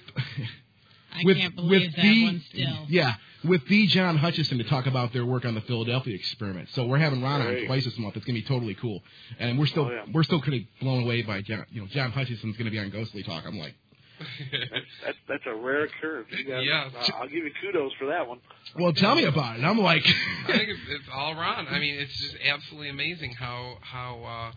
I with, can't believe with that the, one still. Yeah, with the John Hutchison to talk about their work on the Philadelphia experiment. So we're having Ron Great. on twice this month. It's gonna be totally cool, and we're still Oh, yeah. we're still pretty blown away by John. You know, John Hutchison's gonna be on Ghostly Talk. I'm like, That's, that's, that's a rare occurrence. You guys, Yes. uh, I'll give you kudos for that one. well, tell me about it. I'm like, I think it's, it's all Ron. I mean, it's just absolutely amazing how how uh,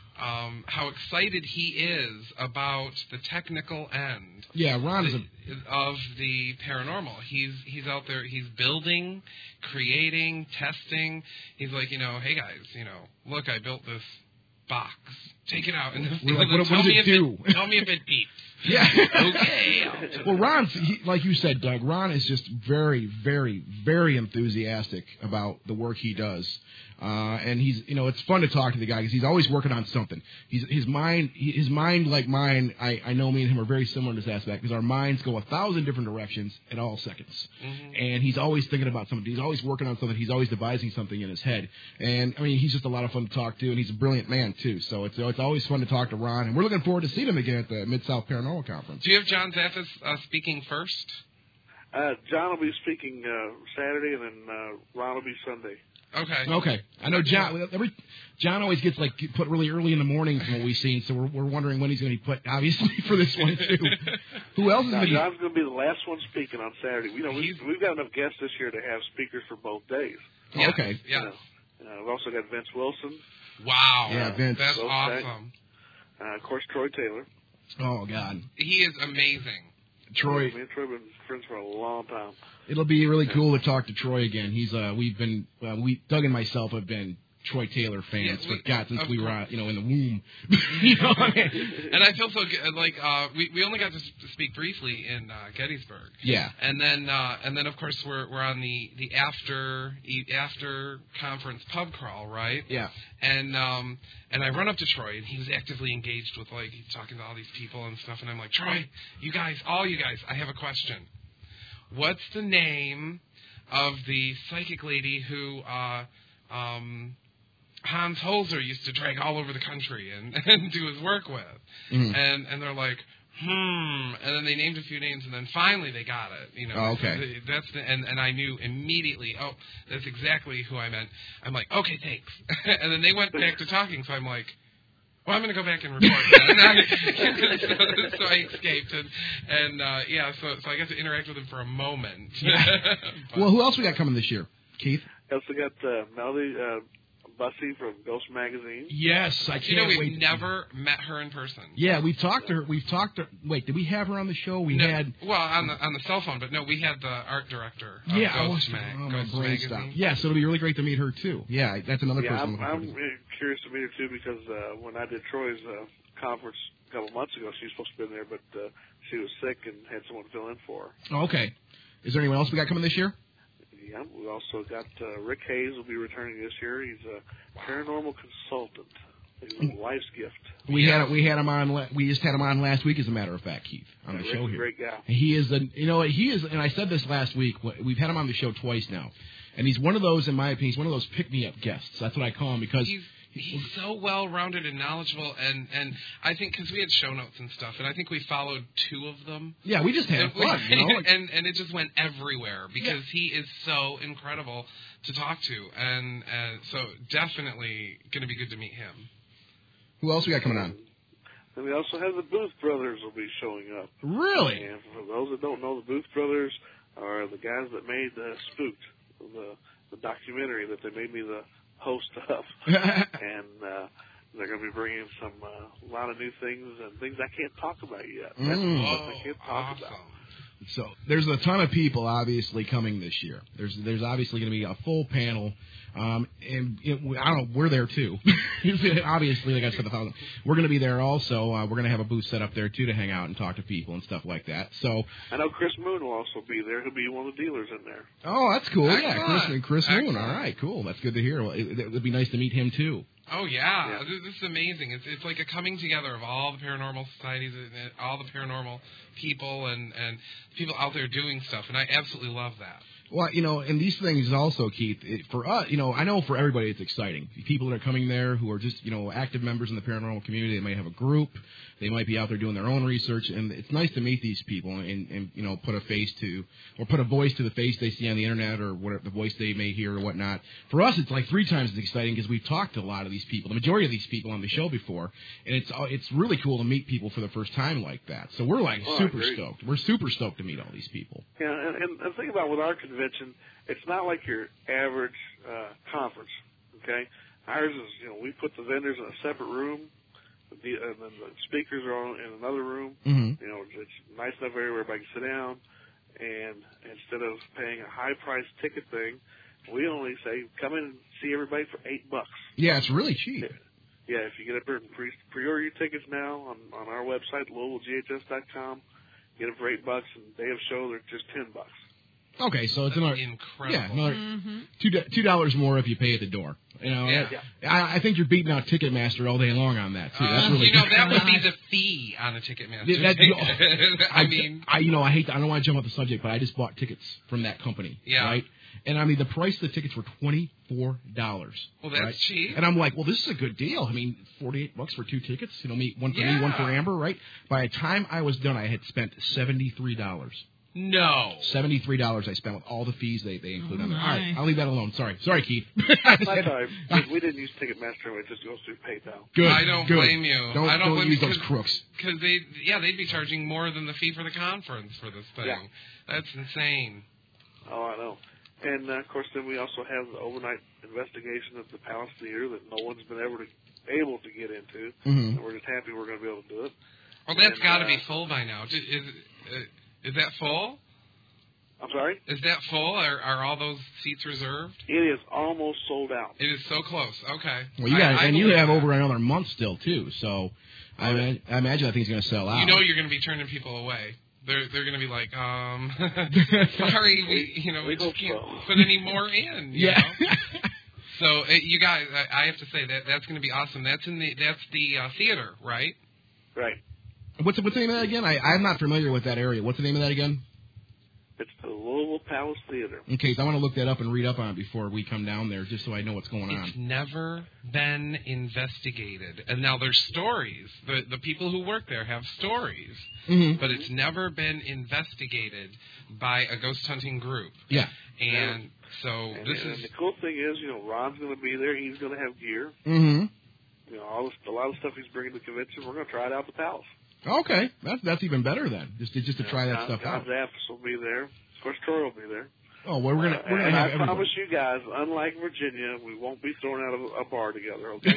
um, how excited he is about the technical end. yeah, Ron is a of the paranormal. He's he's out there. He's building, creating, testing. He's like, you know, hey guys, you know, look, I built this box. Take it out and We're like, what- what tell does me it if do? It, tell me if it beeps. yeah. Okay. I'll do Well, it. Ron's, he, like you said, Doug, Ron is just very, very, very enthusiastic about the work he does. Uh, and he's, you know, it's fun to talk to the guy because he's always working on something. He's, his mind, his mind, like mine, I, I know me and him are very similar in this aspect because our minds go a thousand different directions at all seconds. Mm-hmm. And he's always thinking about something. He's always working on something. He's always devising something in his head. And, I mean, he's just a lot of fun to talk to, and he's a brilliant man, too. So it's, it's always fun to talk to Ron. And we're looking forward to seeing him again at the Mid-South Paranormal Conference. Do you have John Zaffis uh, speaking first? Uh, John will be speaking uh, Saturday, and then uh, Ron will be Sunday. Okay. Okay, I know John. Every John always gets like put really early in the morning from what we've seen, so we're we're wondering when he's going to be put. Obviously for this one too. Who else is Now, going to be? John's going to be the last one speaking on Saturday. You know, we've, He's- we've got enough guests this year to have speakers for both days. Oh, Yes, okay. Yes. You know, uh, we've also got Vince Wilson, Wow. Yeah, Vince. That's Okay. awesome. uh, of course, Troy Taylor. Oh God, He is amazing. Troy. Me and Troy have been friends for a long time. It'll be really cool to talk to Troy again. He's uh we've been uh, we Doug and myself have been Troy Taylor fans Yeah, we- for God since of we were course. uh, you know in the womb. you know, I mean, And I feel so good. Like uh, we we only got to s- to speak briefly in uh, Gettysburg. yeah. And then, uh, and then, of course, we're we're on the, the after e- after conference pub crawl, right? Yeah. And um, and I run up to Troy, and he was actively engaged with like he's talking to all these people and stuff. And I'm like, Troy, you guys, all you guys, I have a question. What's the name of the psychic lady who uh, um, Hans Holzer used to drag all over the country and, and do his work with? Mhm. And and they're like, hmm. And then they named a few names, and then finally they got it. You know, Oh, okay. That's the, and and I knew immediately. Oh, that's exactly who I meant. I'm like, okay, thanks. And then they went back to talking, so I'm like, well, I'm going to go back and report that. so, so I escaped, and and uh, yeah, so so I got to interact with him for a moment. But- Well, who else we got coming this year? Keith. Also got uh, Melody uh, Bussey from Ghost Magazine. Yes, I can't you know, we've wait. never met her in person. Yeah, we've talked to her. We've talked to. Wait, did we have her on the show? We No, had. well on the on the cell phone, but no, we had the art director. Of Yeah, I Ghost was, Mag- oh, my Ghost brain Magazine. stopped. Yeah, so it'll be really great to meet her too. Yeah, that's another Yeah, person. I'm, I'm I'm looking forward really curious to meet her too because uh, when I did Troy's uh, conference a couple months ago, she was supposed to be there, but uh, she was sick and had someone fill in for her. to. Oh, okay. Is there anyone else we got coming this year? Yeah, we also got uh, Rick Hayes will be returning this year. He's a paranormal consultant. He's a life's gift. We had we had him on. la- We just had him on last week, as a matter of fact, Keith, on Yeah, the Rick's show a here. great guy. He is a, you know, he is, and I said this last week. We've had him on the show twice now, and he's one of those, in my opinion, he's one of those pick-me-up guests. That's what I call him because He's he's so well-rounded and knowledgeable, and, and I think because we had show notes and stuff, and I think we followed two of them. yeah, we just had And, we- fun, you know. Like, and and it just went everywhere because he is so incredible to talk to, and uh, so definitely going to be good to meet him. who else we got coming on? And we also have the Booth Brothers will be showing up. Really? And for those that don't know, the Booth Brothers are the guys that made the Spooked, the the documentary that they made me the host of. and uh, they're going to be bringing some uh, a lot of new things and things I can't talk about yet. That's Mm. stuff I can't talk Awesome. about. So there's a ton of people obviously coming this year. There's there's obviously going to be a full panel, um, and it, I don't know, we're there too. Obviously, like I said, a thousand. We're going to be there also. Uh, we're going to have a booth set up there too to hang out and talk to people and stuff like that. So I know Chris Moon will also be there. He'll be one of the dealers in there. oh, that's cool. Yeah, Excellent. Chris and Chris Moon. Excellent. All right, cool. That's good to hear. Well, it, it would be nice to meet him too. Oh yeah, Yeah. This, this is amazing. It's it's like a coming together of all the paranormal societies and and all the paranormal people and and people out there doing stuff, and I absolutely love that. Well, you know, and these things also, Keith, it, for us, you know, I know for everybody it's exciting. People that are coming there who are just, you know, active members in the paranormal community, they might have a group, they might be out there doing their own research, and it's nice to meet these people and, and you know, put a face to, or put a voice to the face they see on the internet or whatever, the voice they may hear or whatnot. For us, it's like three times as exciting because we've talked to a lot of these people, the majority of these people on the show before, and it's it's really cool to meet people for the first time like that. So we're like Oh, I super agree. stoked. We're super stoked to meet all these people. Yeah, and, and the thing about with our convention, it's not like your average uh, conference, okay? Ours is, you know, we put the vendors in a separate room, the, and then the speakers are on, in another room. Mm-hmm. You know, it's a nice enough area where everybody can sit down, and instead of paying a high-priced ticket thing, we only say, come in and see everybody for eight bucks. Yeah, it's really cheap. Yeah, if you get up there and pre- pre-order your tickets now on, on our website, Louisville G H S dot com, get them for eight bucks, and day of show, they're just ten bucks. Okay, so it's another Incredible. yeah, another Mm-hmm. two do- two dollars more if you pay at the door. You know, Yeah. that- I, I think you're beating out Ticketmaster all day long on that too. That's Uh, really you know, good. that would be the fee on a Ticketmaster. Yeah, that- I mean, I you know I hate to, I don't want to jump off the subject, but I just bought tickets from that company. Yeah. Right. And I mean the price of the tickets were twenty four dollars. well, that's right? cheap. And I'm like, well, this is a good deal. I mean, forty eight bucks for two tickets. You know, me one for me, Yeah. one for Amber. Right. By the time I was done, I had spent seventy three dollars. No. Seventy-three dollars I spent with all the fees they, they include Oh, on there. All my. right, I'll leave that alone. Sorry, sorry, Keith. That's all right. We- We didn't use Ticketmaster. It just goes through PayPal. Good. I don't good. blame you. Don't, I don't, don't blame use you those crooks. Because they, yeah, they'd be charging more than the fee for the conference for this thing. Yeah. That's insane. Oh, I know. And, uh, of course, then we also have the overnight investigation at the Palace Theater that no one's been able to, able to get into. Mhm. And we're just happy we're going to be able to do it. Well, that's And, got to uh, be full by now. Is, is, uh, is that full? I'm sorry? Is that full? Are, are all those seats reserved? It is almost sold out. It is so close. Okay. Well, you I- got, I and you believe have that. over another month still too. So, I, ima- I imagine that thing's going to sell out. You know you're going to be turning people away. They're they're going to be like, um, sorry, we you know we, We just hope can't so. put any more in. You yeah. know? So uh, you guys, I, I have to say that that's going to be awesome. That's in the that's the uh, theater, right? Right. what's the, what's the name of that again? I, I'm not familiar with that area. What's the name of that again? It's the Louisville Palace Theater. In case I want to look that up and read up on it before we come down there, just so I know what's going It's on. never been investigated, and now there's stories. The the people who work there have stories, Mm-hmm. but it's never been investigated by a ghost hunting group. Yeah. And so And, this and is the cool thing is, you know, Ron's going to be there. He's going to have gear. Mm-hmm. You know, all this, a lot of stuff he's bringing to the convention. We're going to try it out at the Palace. Okay, that's that's even better then. Just to, just to You try know, that John, stuff John out. Zappis will be there. Of course, Troy will be there. Oh, well, we're gonna Uh, we're gonna and have I everyone. promise you guys, unlike Virginia, we won't be thrown out of a bar together. Okay?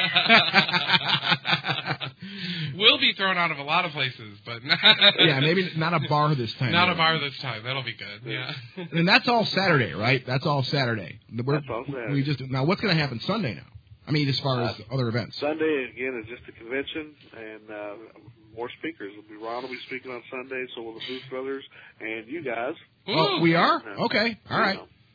we'll be thrown out of a lot of places, but Yeah, maybe not a bar this time. not a though. bar this time. That'll be good. Yeah. And that's all Saturday, right? That's all Saturday. We're- That's all Saturday. We just now. What's going to happen Sunday now? I mean, as far as Uh, other events. Sunday again is just a convention, and uh, more speakers. Will be Ron will be speaking on Sunday. So will the Booth Brothers and you guys. Oh, we are? Yeah. Okay. All right.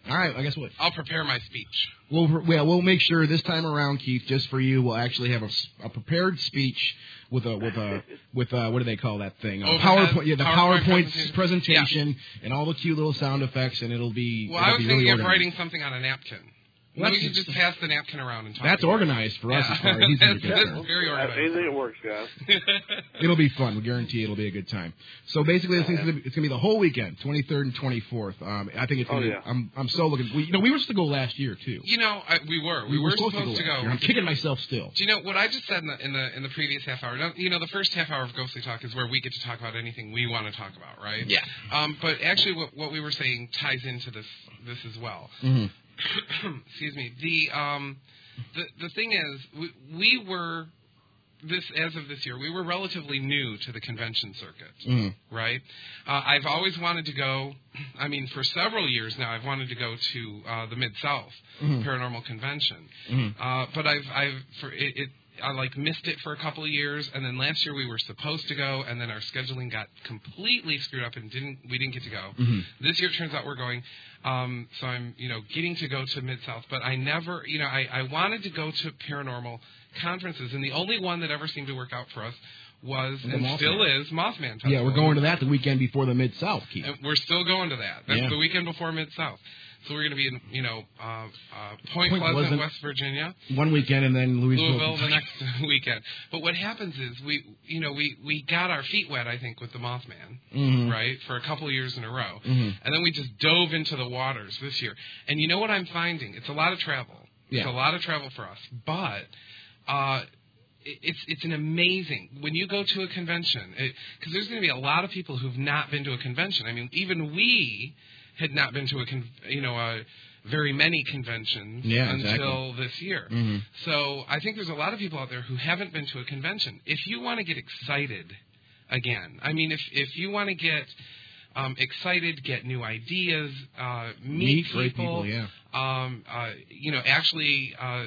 All right, I guess what? I'll prepare my speech. We'll, well, we'll make sure this time around, Keith, just for you, we'll actually have a, a prepared speech with a with a with a, what do they call that thing? A PowerPoint, yeah, the PowerPoint, PowerPoint presentation, presentation yeah. and all the cute little sound effects, and it'll be. Well, it'll I was be thinking really of organized. writing something on a napkin. Well, we could just pass the napkin around and talk. That's organized for us as far as he's that's, concerned. That's very organized. Anything that works, guys. It'll be fun. We guarantee it'll be a good time. So basically, this thing's gonna be, it's going to be the whole weekend, twenty-third and twenty-fourth. Um, I think it's going to oh, be. Yeah. I'm I'm so looking. We, you know, we were supposed to go last year too. You know, I, we were. We, we were, were supposed, supposed, to go. to go. I'm kicking myself still. Do you know what I just said in the in the in the previous half hour? You know, the first half hour of Ghostly Talk is where we get to talk about anything we want to talk about, right? Yeah. Um, but actually, what what we were saying ties into this this as well. Mm-hmm. Excuse me. The um. The the thing is, we, we were, this as of this year, we were relatively new to the convention circuit, mm-hmm. right? Uh, I've always wanted to go, I mean, for several years now, I've wanted to go to uh, the Mid-South mm-hmm. Paranormal Convention. Mm-hmm. Uh, but I've, I've for it, it, I, like, missed it for a couple of years, and then last year we were supposed to go, and then our scheduling got completely screwed up, and didn't we didn't get to go. Mm-hmm. This year it turns out we're going. Um, so I'm, you know, getting to go to Mid-South, but I never, you know, I, I wanted to go to paranormal conferences, and the only one that ever seemed to work out for us was, the and Mothman. still is, Mothman Festival. Yeah, we're going to that the weekend before the Mid-South, Keith. And we're still going to that. That's yeah. the weekend before Mid-South. So we're going to be in, you know, uh, uh, Point, Point Pleasant, Pleasant, West Virginia. One weekend, and then Louisville. Louisville the next weekend. But what happens is we, you know, we, we got our feet wet, I think, with the Mothman, mm-hmm. right, for a couple of years in a row. Mm-hmm. And then we just dove into the waters this year. And you know what I'm finding? It's a lot of travel. Yeah. It's a lot of travel for us. But uh, it's it's an amazing, when you go to a convention, because there's going to be a lot of people who've not been to a convention. I mean, even we had not been to a, con, you know, a very many conventions yeah, until exactly. this year. Mm-hmm. So I think there's a lot of people out there who haven't been to a convention. If you want to get excited again, I mean, if if you want to get um, excited, get new ideas, uh, meet, meet people, great people, yeah. um, uh, you know, actually uh,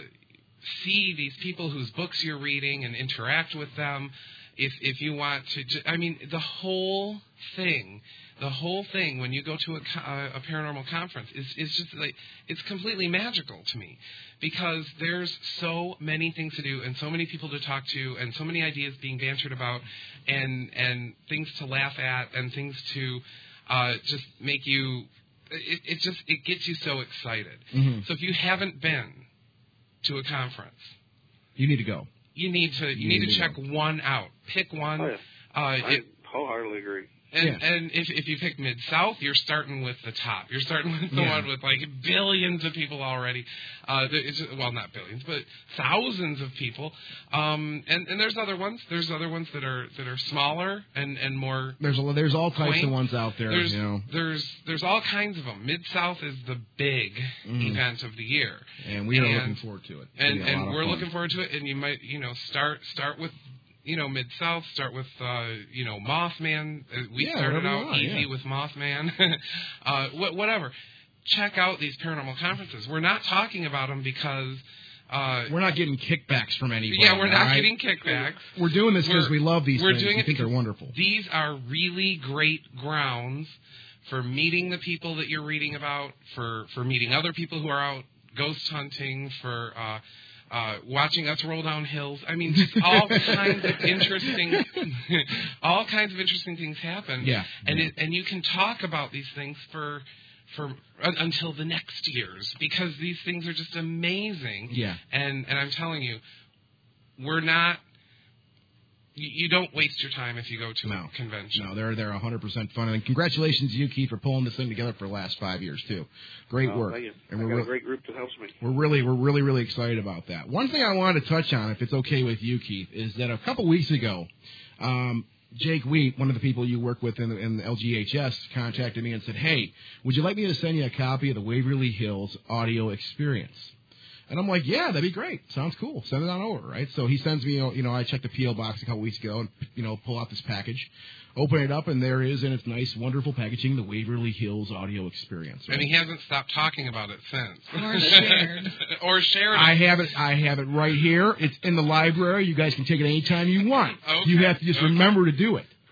see these people whose books you're reading and interact with them. If if you want to, ju- I mean, the whole thing. The whole thing, when you go to a, a paranormal conference, is, is just like, it's completely magical to me, because there's so many things to do and so many people to talk to and so many ideas being bantered about and and things to laugh at and things to uh, just make you, it, it just, it gets you so excited. Mm-hmm. So if you haven't been to a conference, you need to go. You need to, you, you need, need to to check go. one out. Pick one. Oh, yeah. uh, I it, wholeheartedly agree. And, yeah. and if if you pick Mid-South, you're starting with the top. You're starting with the yeah. one with, like, billions of people already. Uh, it's, well, not billions, but thousands of people. Um, and, and there's other ones. There's other ones that are that are smaller and, and more There's a, there's all types quaint. of ones out there. There's, you know. there's there's all kinds of them. Mid-South is the big mm. event of the year. And we are and, looking forward to it. And, and we're fun. looking forward to it. And you might, you know, start start with, you know, Mid-South, start with, uh, you know, Mothman. Uh, we yeah, started out want, easy yeah. with Mothman. uh, wh- whatever. Check out these paranormal conferences. We're not talking about them because... Uh, we're not getting kickbacks from anybody. Yeah, we're not right? getting kickbacks. We're doing this because we love these we're things. Doing we it think they're wonderful. These are really great grounds for meeting the people that you're reading about, for, for meeting other people who are out ghost hunting, for... Uh, Uh, watching us roll down hills. I mean, just all kinds of interesting, all kinds of interesting things happen. Yeah. And yeah. It, and you can talk about these things for, for uh, until the next years, because these things are just amazing. Yeah. And and I'm telling you, we're not. You, you don't waste your time if you go to no. a convention. No, they're they're one hundred percent fun. And congratulations to you, Keith, for pulling this thing together for the last five years too. Great oh, work. Thank you. And I we're got re- a great group that helps me. We're really we're really really excited about that. One thing I wanted to touch on, if it's okay with you, Keith, is that a couple weeks ago, um, Jake Wheat, one of the people you work with in, in L G H S, contacted me and said, "Hey, would you like me to send you a copy of the Waverly Hills audio experience?" And I'm like, yeah, that'd be great. Sounds cool. Send it on over, right? So he sends me, you know, I checked the P O box a couple weeks ago and, you know, pull out this package, open it up, and there is in its nice, wonderful packaging, the Waverly Hills audio experience. Right? And he hasn't stopped talking about it since. Or shared. or shared it. I have it. I have it right here. It's in the library. You guys can take it anytime you want. Okay. You have to just okay. remember to do it.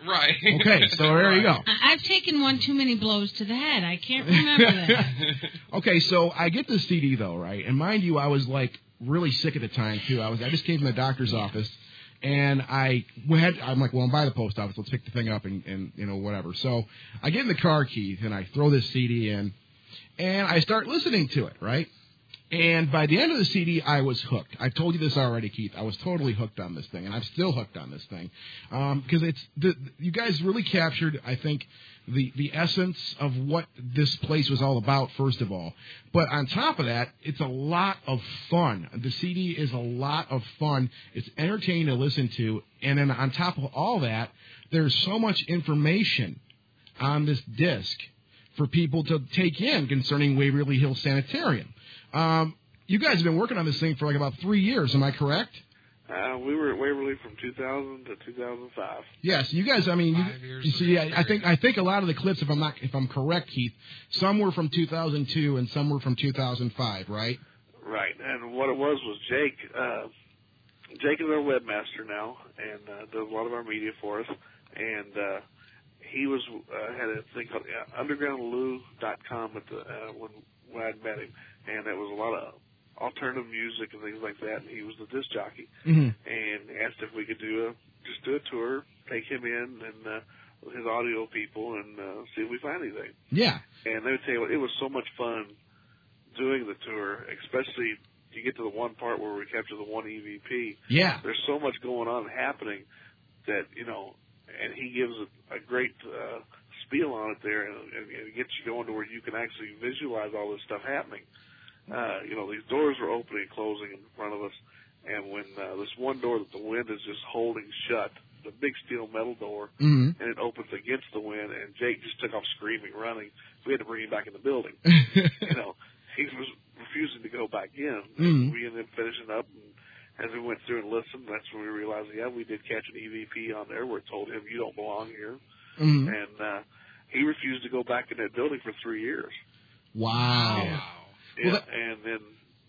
Right. Okay, so there you go. I- I've taken one too many blows to the head. I can't remember that. Okay, so I get the C D though, right? And mind you, I was like really sick at the time too. I was I just came from the doctor's office, and I went. I'm like, well, I'm by the post office. Let's pick the thing up and, and you know whatever. So I get in the car, Keith, and I throw this C D in, and I start listening to it, right? And by the end of the C D, I was hooked. I've told you this already, Keith. I was totally hooked on this thing, and I'm still hooked on this thing um, because it's the, you guys really captured, I think, the the essence of what this place was all about. First of all, but on top of that, it's a lot of fun. The C D is a lot of fun. It's entertaining to listen to, and then on top of all that, there's so much information on this disc for people to take in concerning Waverly Hills Sanitarium. Um, you guys have been working on this thing for like about three years, am I correct? Uh, we were at Waverly from two thousand to two thousand five. Yes, you guys. I mean, Five you, years you see, of I, I think I think a lot of the clips, if I'm not, if I'm correct, Keith, some were from two thousand two and some were from two thousand five, right? Right, and what it was was Jake. Uh, Jake is our webmaster now, and uh, does a lot of our media for us. And uh, he was uh, had a thing called uh, underground lou dot com at the uh, when when I met him, and it was a lot of alternative music and things like that. And he was the disc jockey, Mm-hmm. and asked if we could do a just do a tour, take him in and uh, his audio people, and uh, see if we find anything. Yeah. And they would tell you what, it was so much fun doing the tour, especially you get to the one part where we capture the one E V P. Yeah. There's so much going on and happening that, you know, and he gives a, a great uh, spiel on it there, and, and it gets you going to where you can actually visualize all this stuff happening. Uh, you know, these doors are opening and closing in front of us, and when uh, this one door that the wind is just holding shut, the big steel metal door, Mm-hmm. and it opens against the wind, and Jake just took off screaming, running. We had to bring him back in the building. You know, he was refusing to go back in. Mhm. We ended up finishing up, and as we went through and listened, that's when we realized, yeah, we did catch an E V P on there where it told him, you don't belong here. Mm-hmm. And uh, he refused to go back in that building for three years. Wow. Yeah. Well, Yeah, that- and then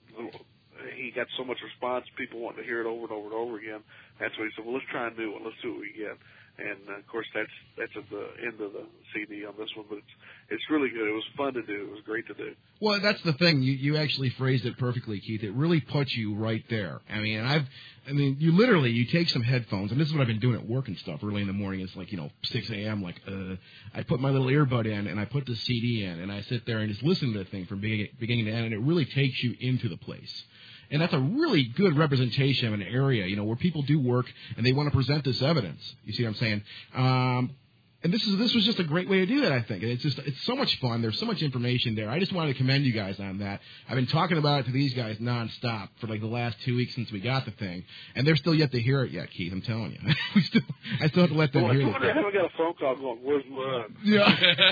he got so much response, people wanting to hear it over and over and over again. That's when he said, well, let's try a new one. Let's see what we get. And, uh, of course, that's that's at the end of the C D on this one, but it's it's really good. It was fun to do. It was great to do. Well, that's the thing. You you actually phrased it perfectly, Keith. It really puts you right there. I mean, I've, I mean, you literally you take some headphones, and this is what I've been doing at work and stuff. Early in the morning, it's like you know six a.m. Like, uh, I put my little earbud in, and I put the C D in, and I sit there and just listen to the thing from beginning beginning to end, and it really takes you into the place. And that's a really good representation of an area, you know, where people do work and they want to present this evidence. You see what I'm saying? Um, and this is this was just a great way to do that, I think. It's just it's so much fun. There's so much information there. I just wanted to commend you guys on that. I've been talking about it to these guys nonstop for like the last two weeks since we got the thing, and they're still yet to hear it yet, Keith. I'm telling you, we still I still have to let them Well, hear I it. haven't got a phone call going, where's Lud? Yeah.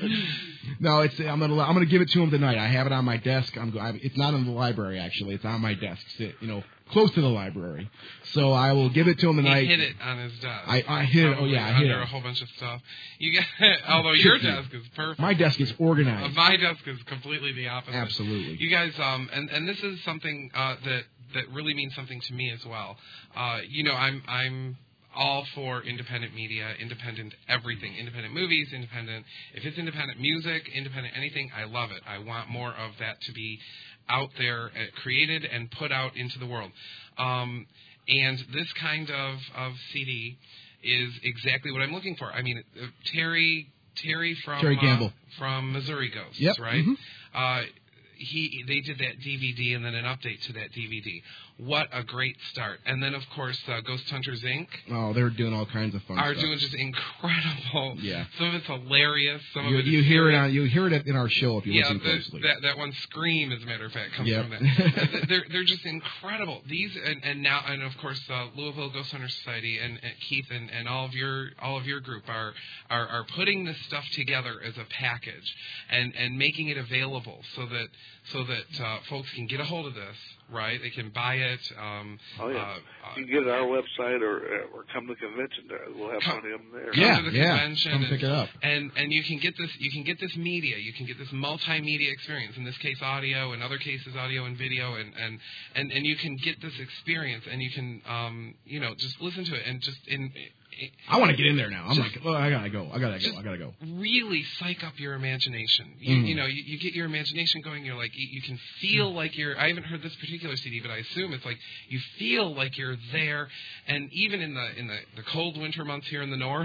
No, it's I'm gonna I'm gonna give it to him tonight. I have it on my desk. I'm I, it's not in the library actually. It's on my desk. Sit, you know, close to the library. So I will give it to him tonight. He hid it on his desk. I, I hid it. Oh yeah, I hid under it. a whole bunch of stuff. You got, although your desk is perfect. My desk is Uh, organized. my desk is completely the opposite. Absolutely. You guys, um, and and this is something uh, that that really means something to me as well. Uh, you know, I'm I'm all for independent media, independent everything, independent movies, independent. If it's independent music, independent anything, I love it. I want more of that to be out there, uh, created and put out into the world. Um, and this kind of of C D is exactly what I'm looking for. I mean, uh, Terry. Terry from Terry Gamble. Uh, from Missouri Ghosts, Yep. right? Mhm. Uh, he they did that D V D and then an update to that D V D. What a great start! And then of course uh, Ghost Hunters Incorporated. Oh, they're doing all kinds of fun Are stuff. doing just incredible. Yeah. Some of it's hilarious. Some You, of it you is hear it serious. on you hear it in our show if you Yeah, listen the, closely. that that one Scream, as a matter of fact, comes Yep. from that. they're they're just incredible. These and, and now and of course uh, Louisville Ghost Hunter Society and, and Keith and, and all of your all of your group are, are are putting this stuff together as a package and, and making it available so that so that uh, folks can get a hold of this. Right, they can buy it. Um, Oh, yeah. uh, You can get it at our website or uh, or come to the convention there. We'll have Come- plenty of them there. Come Yeah, to the yeah. convention Come and, pick it up. And and you can get this you can get this media, you can get this multimedia experience, in this case audio, in other cases audio and video, and, and, and, and you can get this experience and you can um, you know, just listen to it and just in I want to get in there now. I'm like, oh, I gotta go. I gotta go. I gotta go. Really psych up your imagination. You, Mm. you know, you, you get your imagination going. You're like, you, you can feel like you're. I haven't heard this particular C D, but I assume it's like you feel like you're there. And even in the in the, the cold winter months here in the north,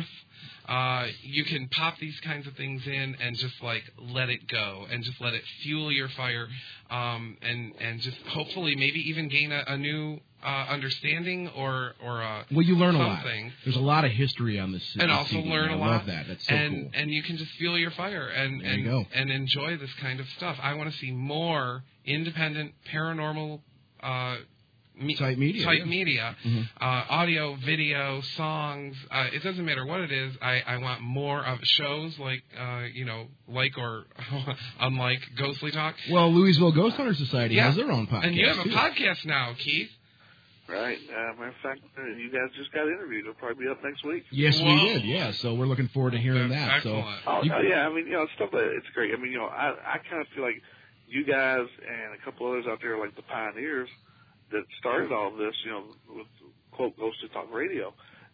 uh, you can pop these kinds of things in and just like let it go and just let it fuel your fire, um, and and just hopefully maybe even gain a, a new. Uh, understanding or or uh, Well, you learn something. a lot. There's a lot of history on this. And this also C D. learn I a love lot. that. That's so and, cool. And you can just fuel your fire and There and, you go. and enjoy this kind of stuff. I want to see more independent paranormal uh, me- Type media, type yeah. media, Mhm. uh, audio, video, songs. Uh, it doesn't matter what it is. I, I want more of shows like uh, you know, like or unlike Ghostly Talk. Well, Louisville Ghost Hunter Society Yeah. has their own podcast. And you have a too. podcast now, Keith. Right. Uh, matter of fact, uh, you guys just got interviewed. It'll probably be up next week. Yes, Whoa. we did. Yeah, so we're looking forward to hearing That's that. excellent. So, Oh, you- no, yeah. I mean, you know, stuff like it's great. I mean, you know, I I kind of feel like you guys and a couple others out there, like the pioneers that started all of this, you know, with quote Ghostly Talk Radio,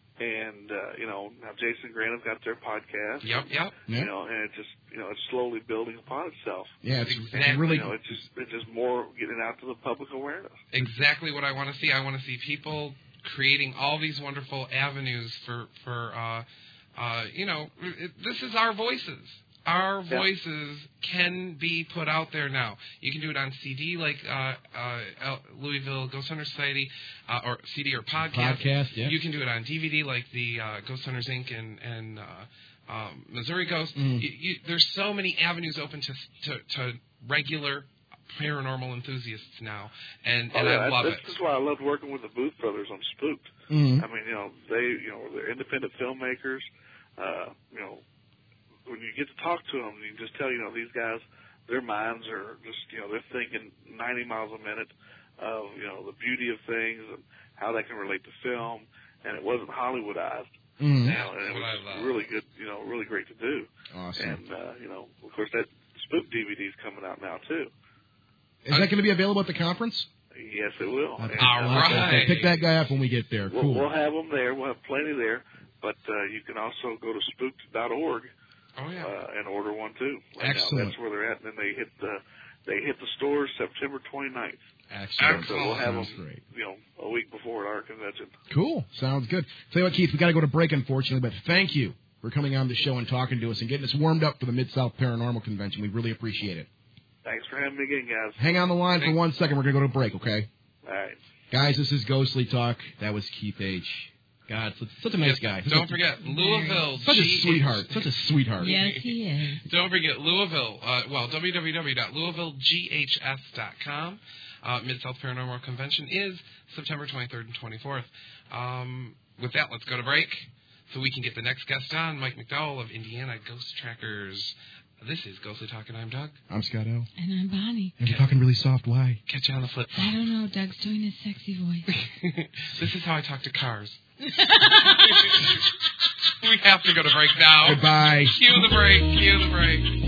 and uh, you know, now Jason Grant have got their podcast. Yep, yep. Yeah. You know, and it just you know it's slowly building upon itself. yeah, it's, Exactly. it's really. You know, it's just it's just more getting out to the public awareness. Exactly what I want to see. I want to see people creating all these wonderful avenues for for uh, uh, you know, it, this is our voices. Our Yeah. voices can be put out there now. You can do it on C D, like uh, uh, Louisville Ghost Hunter Society, uh, or C D or podcast. Podcast, yeah. You can do it on D V D, like the uh, Ghost Hunters Incorporated and and uh, um, Missouri Ghost. Mm. You, you, there's so many avenues open to to, to regular paranormal enthusiasts now, and, and oh, yeah, I love this it. is why I loved working with the Booth brothers on Spooked. Mhm. I mean, you know, they, you know, they're independent filmmakers. Uh, you know, when you get to talk to them, you can just tell, you know, these guys, their minds are just, you know, they're thinking ninety miles a minute of, you know, the beauty of things and how that can relate to film. And it wasn't Hollywoodized. Mhm. You know, and it That's what I was love. really good, you know, really great to do. Awesome. And, uh, you know, of course, that Spook D V D is coming out now, too. Is that going to be available at the conference? Yes, it will. All And, right. So pick that guy up when we get there. We'll, Cool. we'll have them there. We'll have plenty there. But uh, you can also go to spooked dot org Oh yeah. uh, and order one too. Right Excellent. Now. That's where they're at, and then they hit the they hit the stores September twenty-ninth. Excellent. So we'll have Sounds them, great. you know, a week before our convention. Cool. Sounds good. Tell you what, Keith, we got to go to break, unfortunately, but thank you for coming on the show and talking to us and getting us warmed up for the Mid-South Paranormal Convention. We really appreciate it. Thanks for having me again, guys. Hang on the line for Thanks. one second. We're going to go to break, okay? All right. Guys, this is Ghostly Talk. That was Keith H. God, such, such a nice guy. Such Don't a, forget Louisville. Such a G- sweetheart. Such a sweetheart. Yes, he is. Don't forget Louisville. Uh, well, w w w dot louisville g h s dot com. Uh, Mid-South Paranormal Convention is September twenty-third and twenty-fourth. Um, with that, let's go to break so we can get the next guest on, Mike McDowell of Indiana Ghost Trackers. This is Ghostly Talk, and I'm Doug. I'm Scott O. And I'm Bonnie. And you're talking really soft. Why? Catch you on the flip I don't know. Doug's doing his sexy voice. This is how I talk to cars. We have to go to break now. Goodbye. Cue the break. Cue the break.